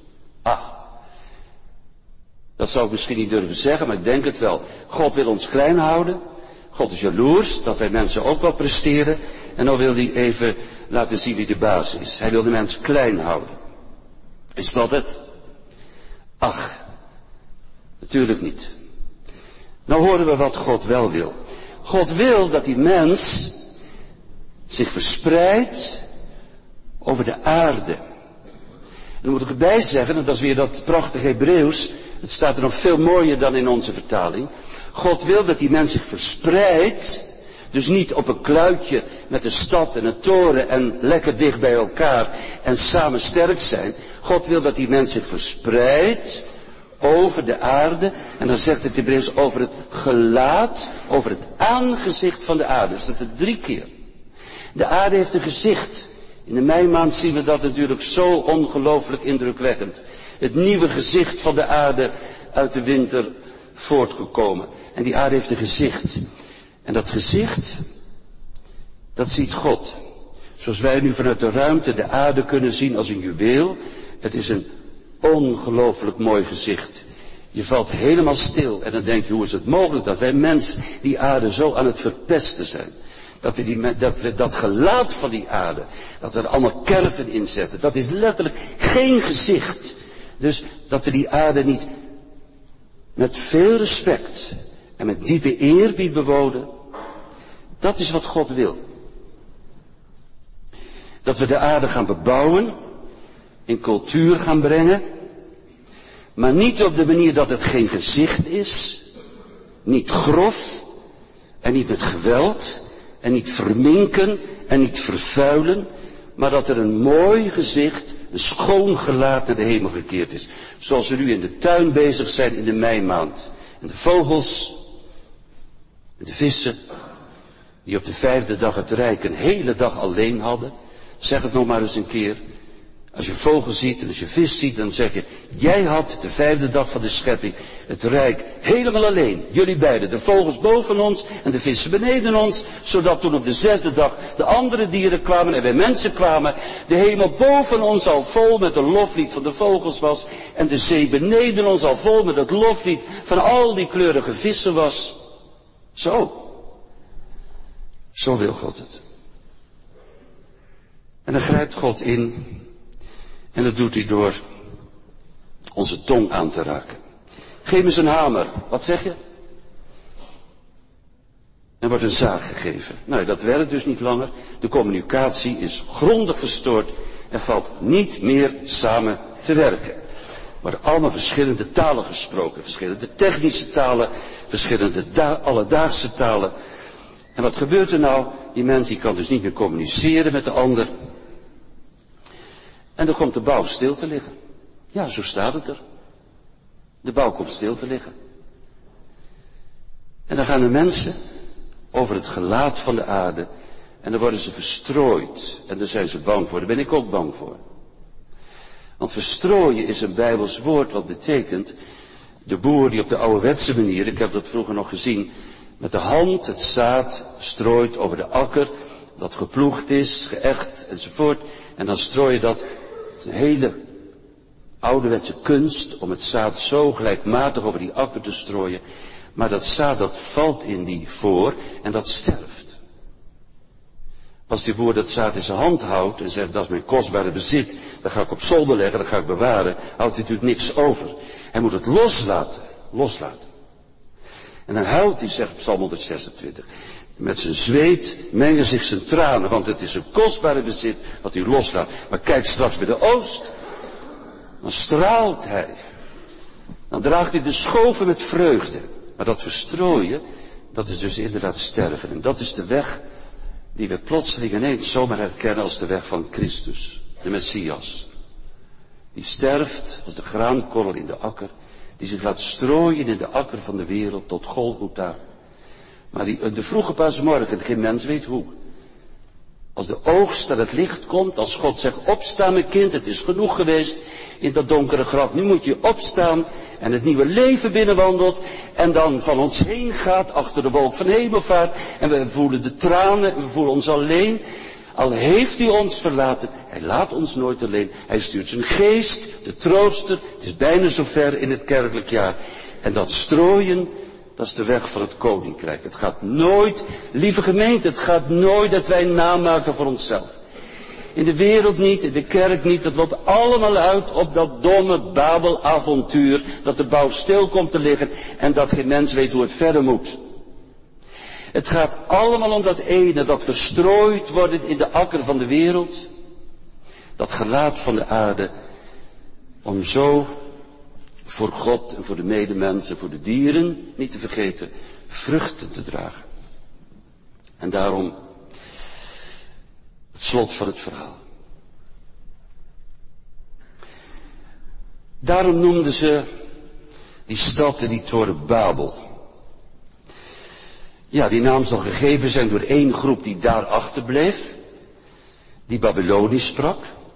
[SPEAKER 2] Dat zou ik misschien niet durven zeggen, maar ik denk het wel. God wil ons klein houden. God is jaloers, dat wij mensen ook wel presteren. En dan wil hij even laten zien wie de baas is. Hij wil de mens klein houden. Is dat het? Ach, natuurlijk niet. Nou horen we wat God wel wil. God wil dat die mens zich verspreidt over de aarde. En dan moet ik erbij zeggen, en dat is weer dat prachtige Hebreeuws, het staat er nog veel mooier dan in onze vertaling. God wil dat die mens zich verspreidt, dus niet op een kluitje met een stad en een toren en lekker dicht bij elkaar en samen sterk zijn. God wil dat die mens zich verspreidt over de aarde. En dan zegt het Hebreeuws over het gelaat, over het aangezicht van de aarde. Dat staat er 3 keer. De aarde heeft een gezicht. In de meimaand zien we dat natuurlijk zo ongelooflijk indrukwekkend. Het nieuwe gezicht van de aarde uit de winter voortgekomen. En die aarde heeft een gezicht. En dat gezicht, dat ziet God. Zoals wij nu vanuit de ruimte de aarde kunnen zien als een juweel. Het is een ongelooflijk mooi gezicht. Je valt helemaal stil en dan denk je, hoe is het mogelijk dat wij mensen die aarde zo aan het verpesten zijn. Dat we dat gelaat van die aarde, dat we er allemaal kerven in zetten. Dat is letterlijk geen gezicht. Dus dat we die aarde niet met veel respect en met diepe eerbied bewonen. Dat is wat God wil. Dat we de aarde gaan bebouwen, in cultuur gaan brengen. Maar niet op de manier dat het geen gezicht is. Niet grof en niet met geweld. En niet verminken en niet vervuilen, maar dat er een mooi gezicht, een schoon gelaat naar de hemel gekeerd is. Zoals we nu in de tuin bezig zijn in de meimaand. En de vogels, en de vissen, die op de 5e dag het rijk een hele dag alleen hadden. Zeg het nog maar eens een keer. Als je vogel ziet en als je vis ziet, dan zeg je, jij had de 5e dag van de schepping het rijk helemaal alleen. Jullie beiden, de vogels boven ons en de vissen beneden ons, zodat toen op de 6e dag de andere dieren kwamen en wij mensen kwamen, de hemel boven ons al vol met het loflied van de vogels was en de zee beneden ons al vol met het loflied van al die kleurige vissen was. Zo wil God het. En dan grijpt God in. En dat doet hij door onze tong aan te raken. Geef me eens een hamer. Wat zeg je? Er wordt een zaag gegeven. Nou, dat werkt dus niet langer. De communicatie is grondig verstoord. Er valt niet meer samen te werken. Er worden allemaal verschillende talen gesproken. Verschillende technische talen. Verschillende alledaagse talen. En wat gebeurt er nou? Die mens die kan dus niet meer communiceren met de ander. En dan komt de bouw stil te liggen. Ja, zo staat het er. De bouw komt stil te liggen. En dan gaan de mensen over het gelaat van de aarde. En dan worden ze verstrooid. En daar zijn ze bang voor. Daar ben ik ook bang voor. Want verstrooien is een Bijbels woord wat betekent, de boer die op de ouderwetse manier, ik heb dat vroeger nog gezien, met de hand het zaad strooit over de akker, dat geploegd is, geëcht enzovoort. En dan strooi je dat. Het is een hele ouderwetse kunst om het zaad zo gelijkmatig over die akker te strooien. Maar dat zaad dat valt in die voor en dat sterft. Als die boer dat zaad in zijn hand houdt en zegt, dat is mijn kostbare bezit, dat ga ik op zolder leggen, dat ga ik bewaren, houdt hij natuurlijk niks over. Hij moet het loslaten. En dan huilt hij, zegt Psalm 126. Met zijn zweet mengen zich zijn tranen, want het is een kostbare bezit wat hij loslaat. Maar kijk straks bij de oost, dan straalt hij. Dan draagt hij de schoven met vreugde. Maar dat verstrooien, dat is dus inderdaad sterven. En dat is de weg die we plotseling ineens zomaar herkennen als de weg van Christus, de Messias. Die sterft als de graankorrel in de akker, die zich laat strooien in de akker van de wereld tot Golgotha. Maar die de vroege paasmorgen, geen mens weet hoe. Als de oogst aan het licht komt, als God zegt, opstaan mijn kind, het is genoeg geweest in dat donkere graf. Nu moet je opstaan en het nieuwe leven binnenwandelt en dan van ons heen gaat achter de wolk van hemelvaart. En we voelen de tranen, we voelen ons alleen. Al heeft hij ons verlaten, hij laat ons nooit alleen. Hij stuurt zijn geest, de trooster, het is bijna zover in het kerkelijk jaar. En dat strooien, dat is de weg van het koninkrijk. Het gaat nooit, lieve gemeente, het gaat nooit dat wij namaken voor onszelf. In de wereld niet, in de kerk niet, het loopt allemaal uit op dat domme Babelavontuur, dat de bouw stil komt te liggen en dat geen mens weet hoe het verder moet. Het gaat allemaal om dat ene, dat verstrooid worden in de akker van de wereld, dat gelaat van de aarde, om zo voor God en voor de medemensen, voor de dieren, niet te vergeten, vruchten te dragen. En daarom het slot van het verhaal. Daarom noemden ze die stad en die toren Babel. Ja, die naam zal gegeven zijn door één groep die daar achterbleef, die Babylonisch sprak.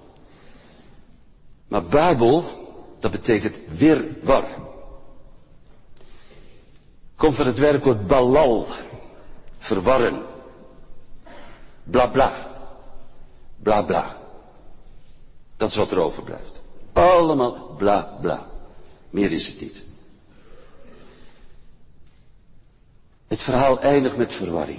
[SPEAKER 2] Maar Babel, dat betekent wirwar. Komt van het werkwoord balal, verwarren. Bla bla. Bla bla. Dat is wat er overblijft. Allemaal bla bla. Meer is het niet. Het verhaal eindigt met verwarring.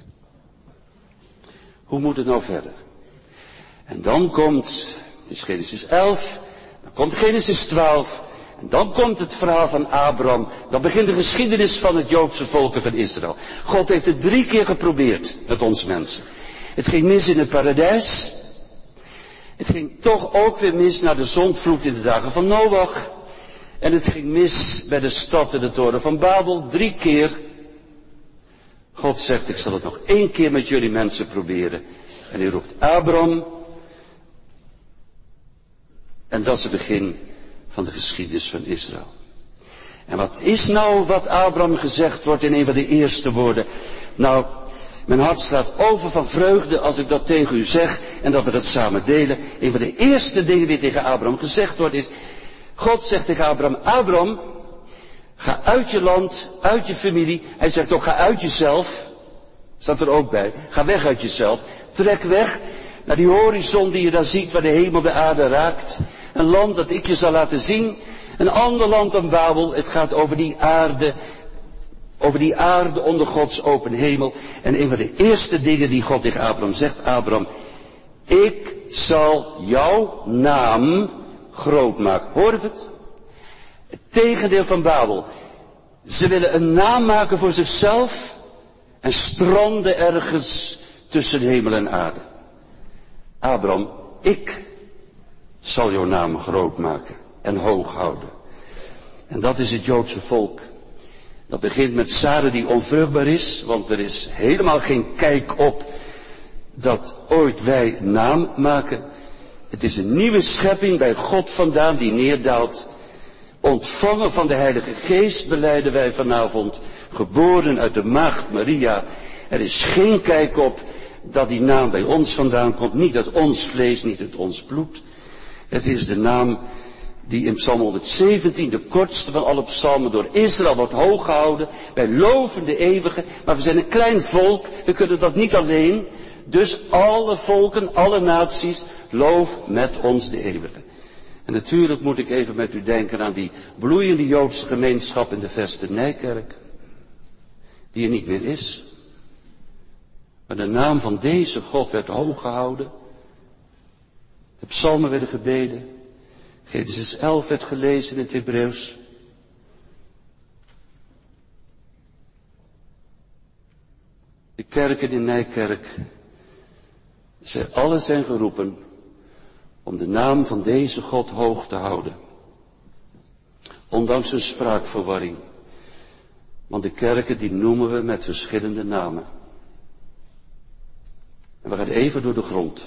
[SPEAKER 2] Hoe moet het nou verder? En dan komt, het is Genesis 11, dan komt Genesis 12, en dan komt het verhaal van Abraham. Dan begint de geschiedenis van het Joodse volk van Israël. God heeft het 3 keer geprobeerd met ons mensen. Het ging mis in het paradijs. Het ging toch ook weer mis na de zondvloed in de dagen van Noach. En het ging mis bij de stad en de toren van Babel. 3 keer. God zegt, ik zal het nog 1 keer met jullie mensen proberen. En hij roept Abraham. En dat is het begin van de geschiedenis van Israël. En wat is nou wat Abraham gezegd wordt in een van de eerste woorden? Nou, mijn hart slaat over van vreugde als ik dat tegen u zeg en dat we dat samen delen. Een van de eerste dingen die tegen Abraham gezegd wordt is, God zegt tegen Abraham, Abraham, ga uit je land, uit je familie. Hij zegt ook, ga uit jezelf. Staat er ook bij. Ga weg uit jezelf. Trek weg naar die horizon die je daar ziet, waar de hemel de aarde raakt. Een land dat ik je zal laten zien. Een ander land dan Babel. Het gaat over die aarde. Over die aarde onder Gods open hemel. En een van de eerste dingen die God tegen Abraham zegt. Abraham, ik zal jouw naam groot maken. Hoor ik het? Het tegendeel van Babel. Ze willen een naam maken voor zichzelf. En stranden ergens tussen hemel en aarde. Abraham, ik zal jouw naam groot maken en hoog houden. En dat is het Joodse volk. Dat begint met Sarah die onvruchtbaar is, want er is helemaal geen kijk op dat ooit wij naam maken. Het is een nieuwe schepping bij God vandaan die neerdaalt. Ontvangen van de Heilige Geest belijden wij vanavond. Geboren uit de maagd Maria. Er is geen kijk op dat die naam bij ons vandaan komt. Niet uit ons vlees, niet uit ons bloed. Het is de naam die in Psalm 117, de kortste van alle psalmen, door Israël wordt hoog gehouden. Wij loven de eeuwige, maar we zijn een klein volk. We kunnen dat niet alleen. Dus alle volken, alle naties, loof met ons de eeuwige. En natuurlijk moet ik even met u denken aan die bloeiende Joodse gemeenschap in de Vesternijkerk. Die er niet meer is. Maar de naam van deze God werd hoog gehouden. De psalmen werden gebeden. Genesis 11 werd gelezen in het Hebreeuws. De kerken in Nijkerk, zij alle zijn geroepen om de naam van deze God hoog te houden. Ondanks hun spraakverwarring. Want de kerken die noemen we met verschillende namen. En we gaan even door de grond.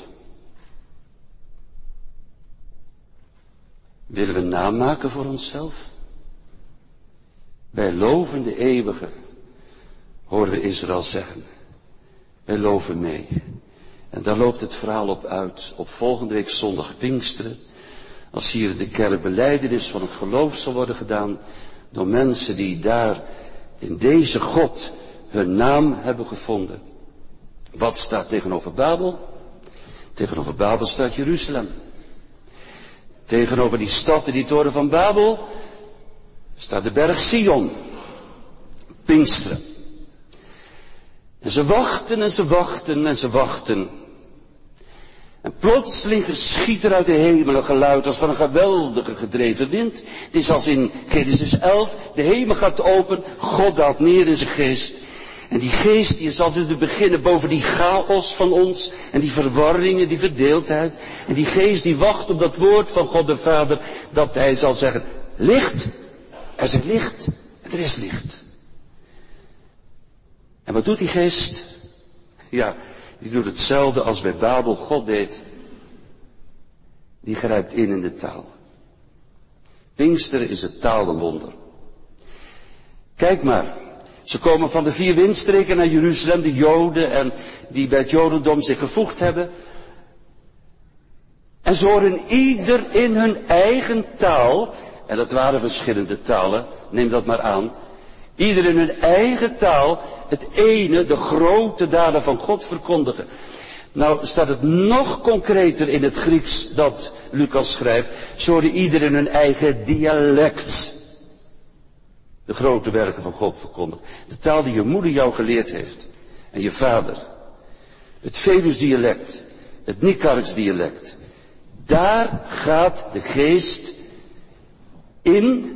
[SPEAKER 2] Willen we naam maken voor onszelf? Wij loven de eeuwige, horen we Israël zeggen. Wij loven mee. En daar loopt het verhaal op uit, op volgende week zondag Pinksteren. Als hier de kerkbelijdenis van het geloof zal worden gedaan door mensen die daar in deze God hun naam hebben gevonden. Wat staat tegenover Babel? Tegenover Babel staat Jeruzalem. Tegenover die stad en die toren van Babel staat de berg Sion. Pinksteren. En ze wachten en ze wachten en ze wachten. En plotseling geschiet er uit de hemel een geluid als van een geweldige gedreven wind. Het is als in Genesis 11, de hemel gaat open, God daalt neer in zijn geest. En die geest die is altijd te beginnen boven die chaos van ons en die verwarringen, die verdeeldheid. En die geest die wacht op dat woord van God de Vader, dat hij zal zeggen, licht, er is licht en er is licht. En wat doet die geest? Ja, die doet hetzelfde als bij Babel God deed. Die grijpt in de taal. Pinksteren is het talenwonder. Kijk maar. Ze komen van de 4 windstreken naar Jeruzalem, de Joden en die bij het Jodendom zich gevoegd hebben. En ze horen ieder in hun eigen taal, en dat waren verschillende talen, neem dat maar aan. Ieder in hun eigen taal het ene, de grote daden van God verkondigen. Nou staat het nog concreter in het Grieks dat Lucas schrijft. Ze horen ieder in hun eigen dialect de grote werken van God verkondigen. De taal die je moeder jou geleerd heeft. En je vader. Het Veluws-dialect. Het Nicarks-dialect. Daar gaat de geest in.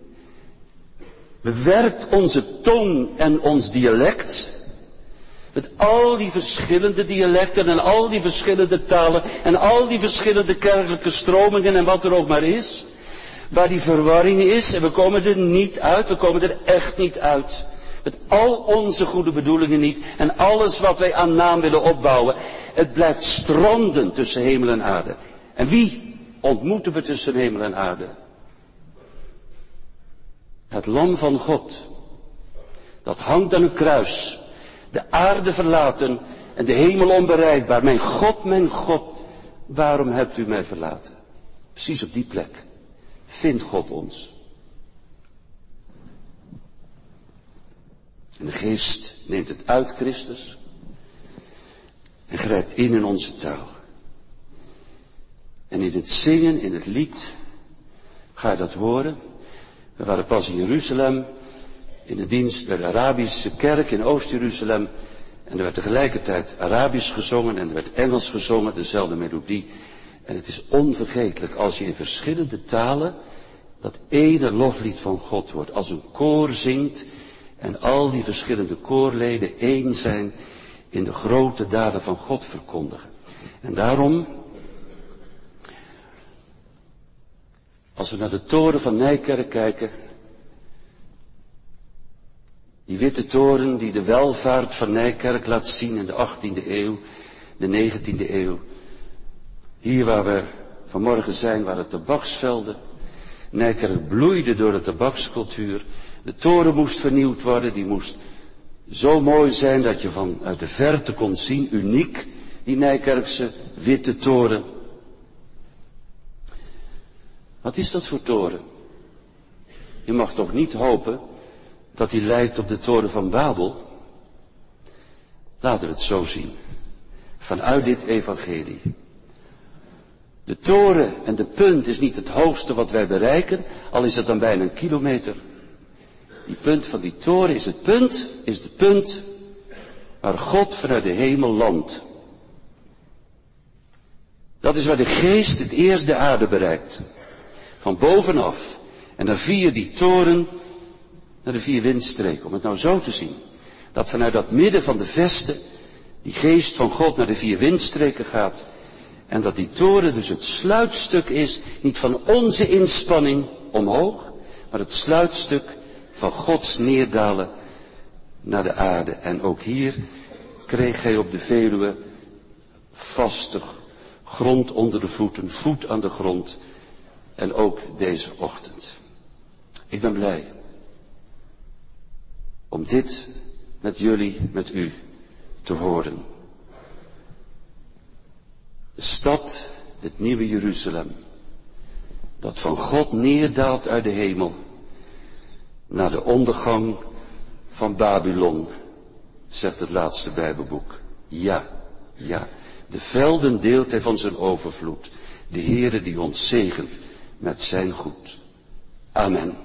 [SPEAKER 2] Bewerkt onze tong en ons dialect. Met al die verschillende dialecten en al die verschillende talen. En al die verschillende kerkelijke stromingen en wat er ook maar is. Waar die verwarring is en we komen er niet uit, we komen er echt niet uit. Met al onze goede bedoelingen niet en alles wat wij aan naam willen opbouwen. Het blijft stranden tussen hemel en aarde. En wie ontmoeten we tussen hemel en aarde? Het lam van God. Dat hangt aan een kruis. De aarde verlaten en de hemel onbereikbaar. Mijn God, waarom hebt u mij verlaten? Precies op die plek. Vindt God ons. En de geest neemt het uit Christus en grijpt in onze taal. En in het zingen, in het lied, ga je dat horen. We waren pas in Jeruzalem, in de dienst bij de Arabische kerk in Oost-Jeruzalem. En er werd tegelijkertijd Arabisch gezongen en er werd Engels gezongen, dezelfde melodie. En het is onvergetelijk als je in verschillende talen dat ene loflied van God hoort. Als een koor zingt en al die verschillende koorleden één zijn in de grote daden van God verkondigen. En daarom, als we naar de toren van Nijkerk kijken, die witte toren die de welvaart van Nijkerk laat zien in de 18e eeuw, de 19e eeuw. Hier waar we vanmorgen zijn waren tabaksvelden. Nijkerk bloeide door de tabakscultuur. De toren moest vernieuwd worden, die moest zo mooi zijn dat je vanuit de verte kon zien, uniek, die Nijkerkse witte toren. Wat is dat voor toren? Je mag toch niet hopen dat die lijkt op de toren van Babel? Laten we het zo zien. Vanuit dit evangelie. De toren en de punt is niet het hoogste wat wij bereiken, al is het dan bijna een kilometer. Die punt van die toren is de punt waar God vanuit de hemel landt. Dat is waar de geest het eerst de aarde bereikt. Van bovenaf. En dan via die toren naar de 4 windstreken. Om het nou zo te zien. Dat vanuit dat midden van de vesten die geest van God naar de 4 windstreken gaat. En dat die toren dus het sluitstuk is, niet van onze inspanning omhoog, maar het sluitstuk van Gods neerdalen naar de aarde. En ook hier kreeg hij op de Veluwe vaste grond onder de voeten, voet aan de grond. En ook deze ochtend. Ik ben blij om dit met jullie, met u te horen. De stad, het nieuwe Jeruzalem, dat van God neerdaalt uit de hemel, naar de ondergang van Babylon, zegt het laatste Bijbelboek. Ja, de velden deelt hij van zijn overvloed, de Heere die ons zegent met zijn goed. Amen.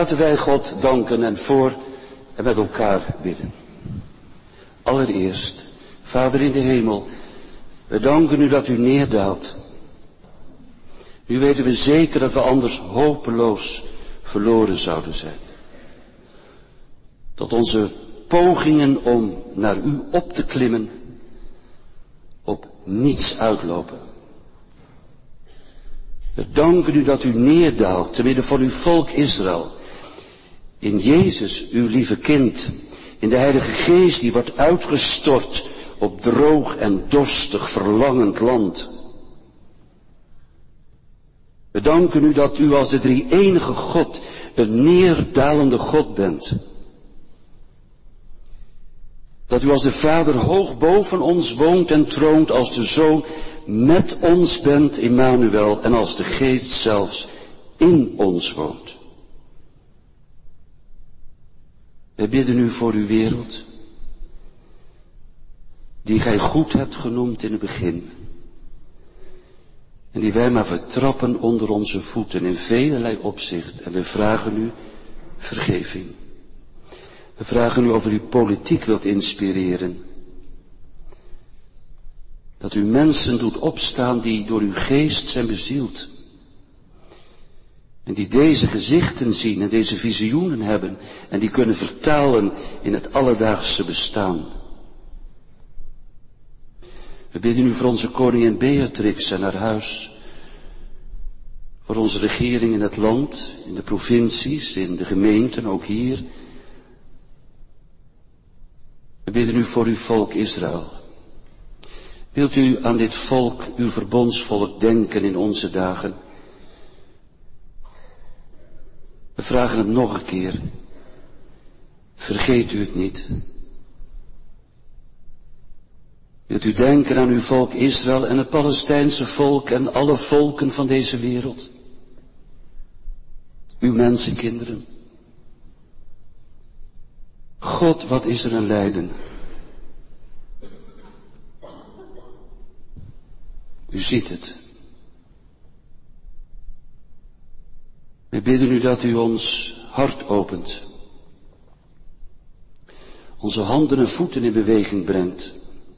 [SPEAKER 2] Laten wij God danken en voor en met elkaar bidden. Allereerst, Vader in de hemel, we danken u dat u neerdaalt. Nu weten we zeker dat we anders hopeloos verloren zouden zijn. Dat onze pogingen om naar u op te klimmen op niets uitlopen. We danken u dat u neerdaalt te midden van uw volk Israël. In Jezus, uw lieve kind, in de Heilige Geest die wordt uitgestort op droog en dorstig verlangend land. We danken u dat u als de drie-enige God een neerdalende God bent. Dat u als de Vader hoog boven ons woont en troont, als de Zoon met ons bent, Immanuel, en als de Geest zelfs in ons woont. Wij bidden u voor uw wereld, die gij goed hebt genoemd in het begin, en die wij maar vertrappen onder onze voeten in velelei opzicht, en we vragen u vergeving. We vragen u of u uw politiek wilt inspireren. Dat u mensen doet opstaan die door uw geest zijn bezield. En die deze gezichten zien en deze visioenen hebben en die kunnen vertalen in het alledaagse bestaan. We bidden u voor onze koningin Beatrix en haar huis. Voor onze regering in het land, in de provincies, in de gemeenten, ook hier. We bidden u voor uw volk Israël. Wilt u aan dit volk, uw verbondsvolk, denken in onze dagen? We vragen het nog een keer. Vergeet u het niet. Wilt u denken aan uw volk Israël en het Palestijnse volk en alle volken van deze wereld? Uw mensenkinderen. God, wat is er een lijden. U ziet het. We bidden u dat u ons hart opent. Onze handen en voeten in beweging brengt.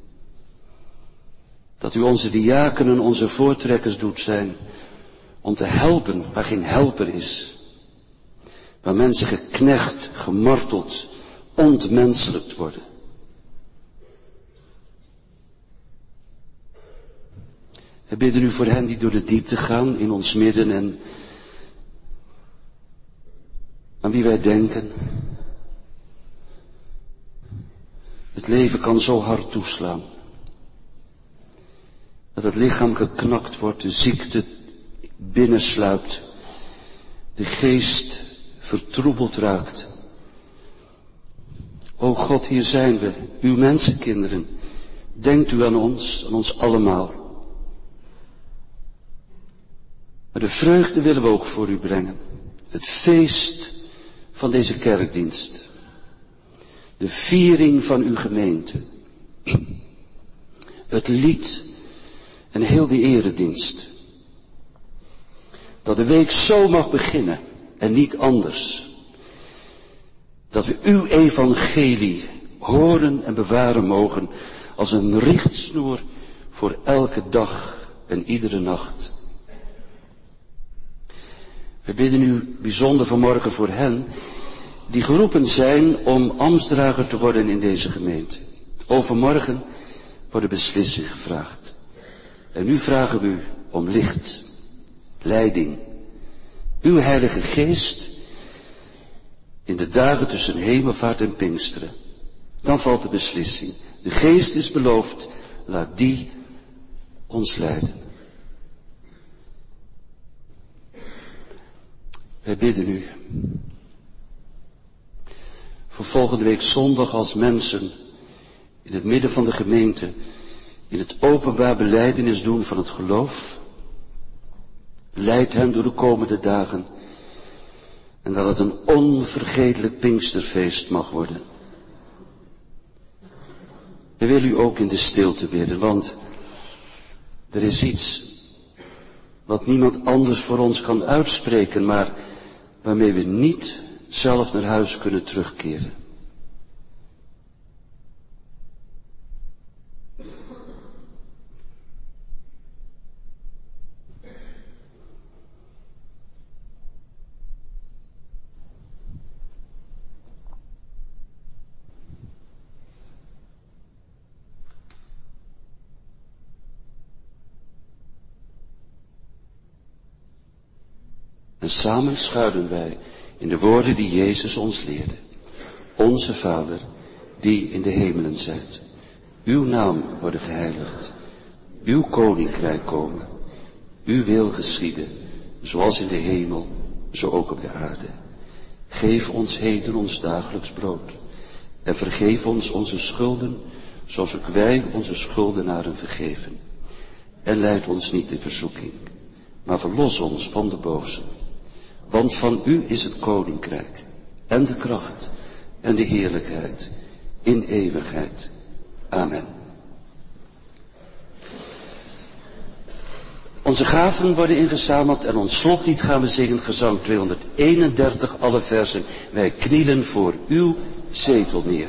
[SPEAKER 2] Dat u onze diakenen, onze voortrekkers doet zijn. Om te helpen waar geen helper is. Waar mensen geknecht, gemarteld, ontmenselijkt worden. We bidden u voor hen die door de diepte gaan in ons midden en aan wie wij denken. Het leven kan zo hard toeslaan. Dat het lichaam geknakt wordt, de ziekte binnensluipt, de geest vertroebeld raakt. O God, hier zijn we, uw mensenkinderen. Denkt u aan ons allemaal. Maar de vreugde willen we ook voor u brengen. Het feest van deze kerkdienst. De viering van uw gemeente. Het lied en heel die eredienst. Dat de week zo mag beginnen en niet anders. Dat we uw evangelie horen en bewaren mogen als een richtsnoer voor elke dag en iedere nacht. We bidden u bijzonder vanmorgen voor hen die geroepen zijn om ambtsdrager te worden in deze gemeente. Overmorgen wordt de beslissing gevraagd. En nu vragen we u om licht, leiding, uw Heilige Geest in de dagen tussen Hemelvaart en Pinksteren. Dan valt de beslissing. De Geest is beloofd, laat die ons leiden. Wij bidden u voor volgende week zondag als mensen in het midden van de gemeente in het openbaar belijdenis doen van het geloof. Leid hen door de komende dagen en dat het een onvergetelijk Pinksterfeest mag worden. We willen u ook in de stilte bidden, want er is iets wat niemand anders voor ons kan uitspreken, maar waarmee we niet zelf naar huis kunnen terugkeren. En samen schuilen wij in de woorden die Jezus ons leerde. Onze Vader, die in de hemelen zijt. Uw naam worden geheiligd. Uw koninkrijk komen. Uw wil geschieden, zoals in de hemel, zo ook op de aarde. Geef ons heden ons dagelijks brood. En vergeef ons onze schulden, zoals ook wij onze schuldenaren vergeven. En leid ons niet in verzoeking, maar verlos ons van de boze. Want van u is het koninkrijk, en de kracht, en de heerlijkheid, in eeuwigheid. Amen. Onze gaven worden ingezameld en ons slotlied gaan we zingen, gezang 231, alle versen. Wij knielen voor uw zetel neer.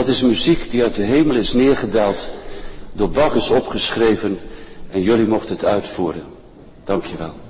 [SPEAKER 2] is muziek die uit de hemel is neergedaald, door Bach is opgeschreven en jullie mochten het uitvoeren. Dank je wel.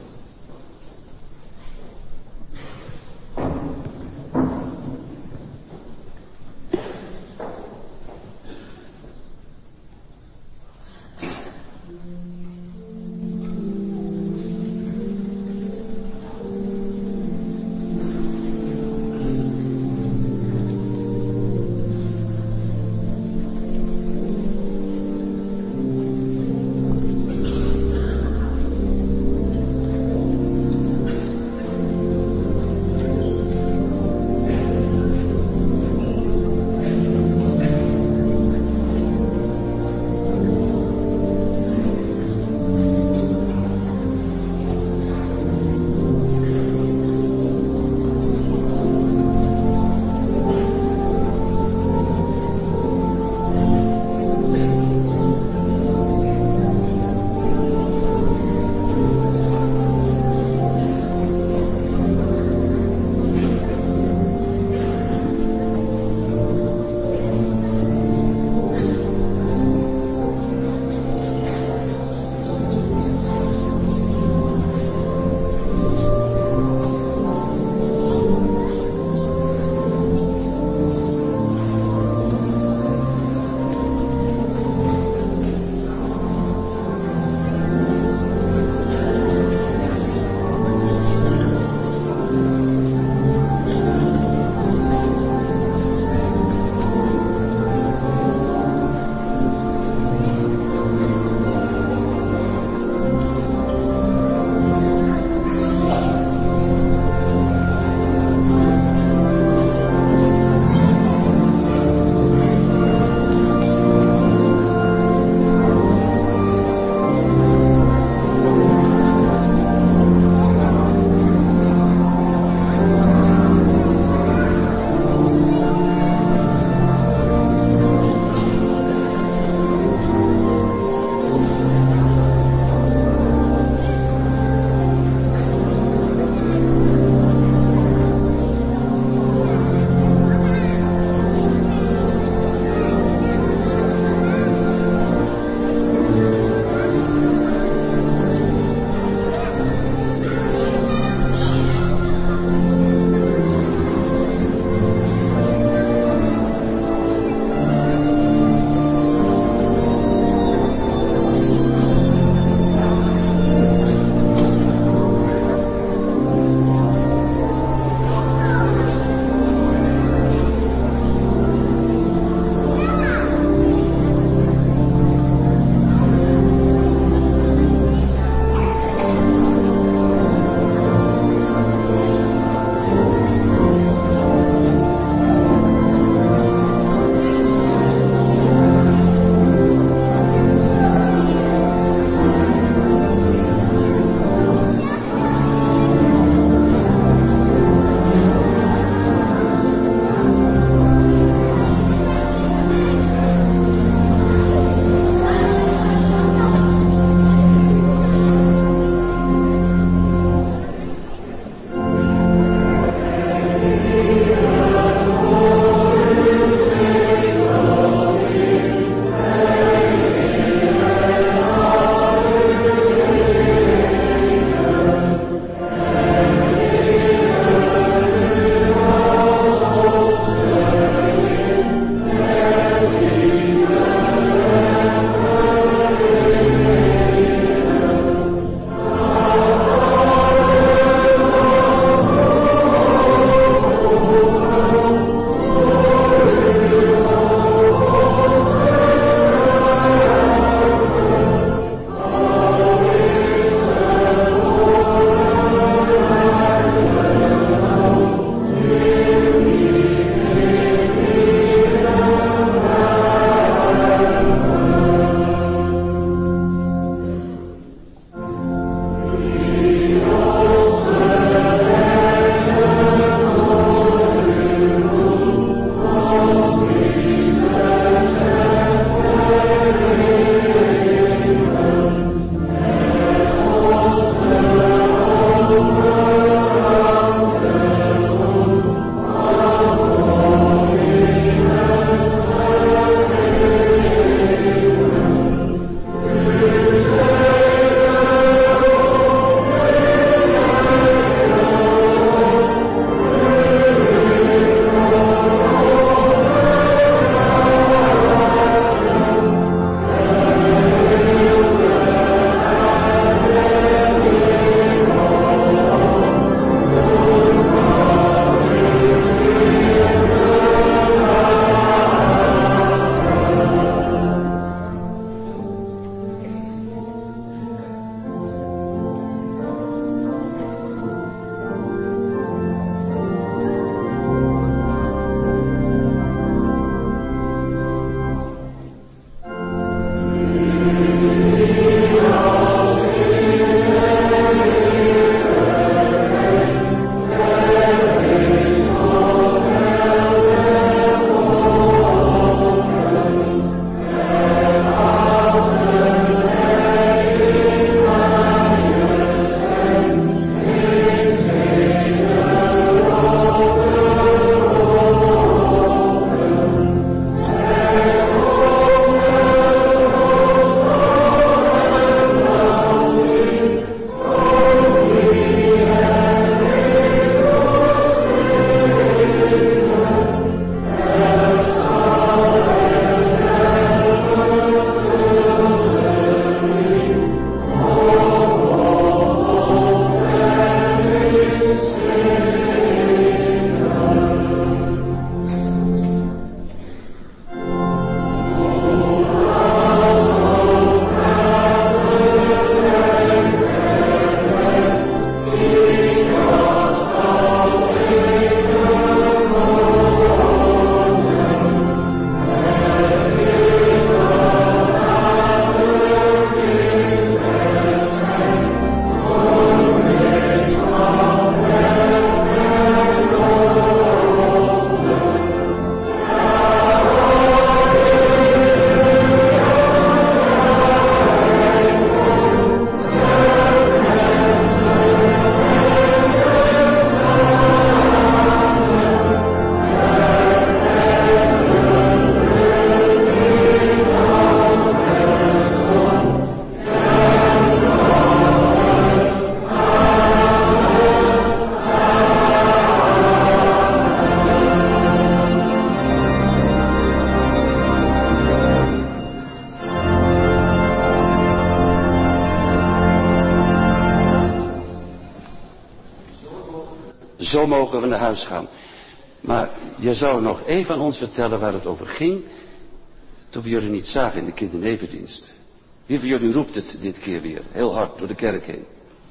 [SPEAKER 2] Zo mogen we naar huis gaan. Maar je zou nog even aan ons vertellen waar het over ging, toen we jullie niet zagen in de kindernevendienst. Wie van jullie roept het dit keer weer, heel hard door de kerk heen?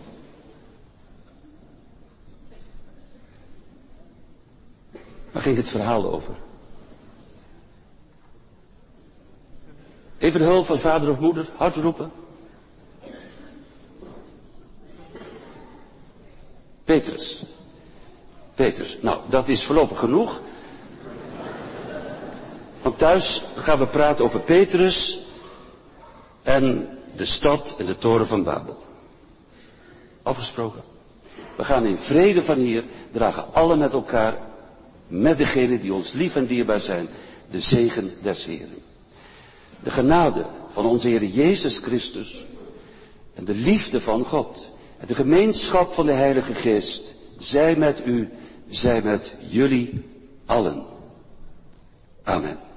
[SPEAKER 2] Waar ging het verhaal over? Even de hulp van vader of moeder, hard roepen. Petrus. Nou, dat is voorlopig genoeg. Want thuis gaan we praten over Petrus en de stad en de toren van Babel. Afgesproken. We gaan in vrede van hier, dragen alle met elkaar, met degenen die ons lief en dierbaar zijn, de zegen des Heeren. De genade van onze Heer Jezus Christus en de liefde van God en de gemeenschap van de Heilige Geest, zij met u, zij met jullie allen. Amen.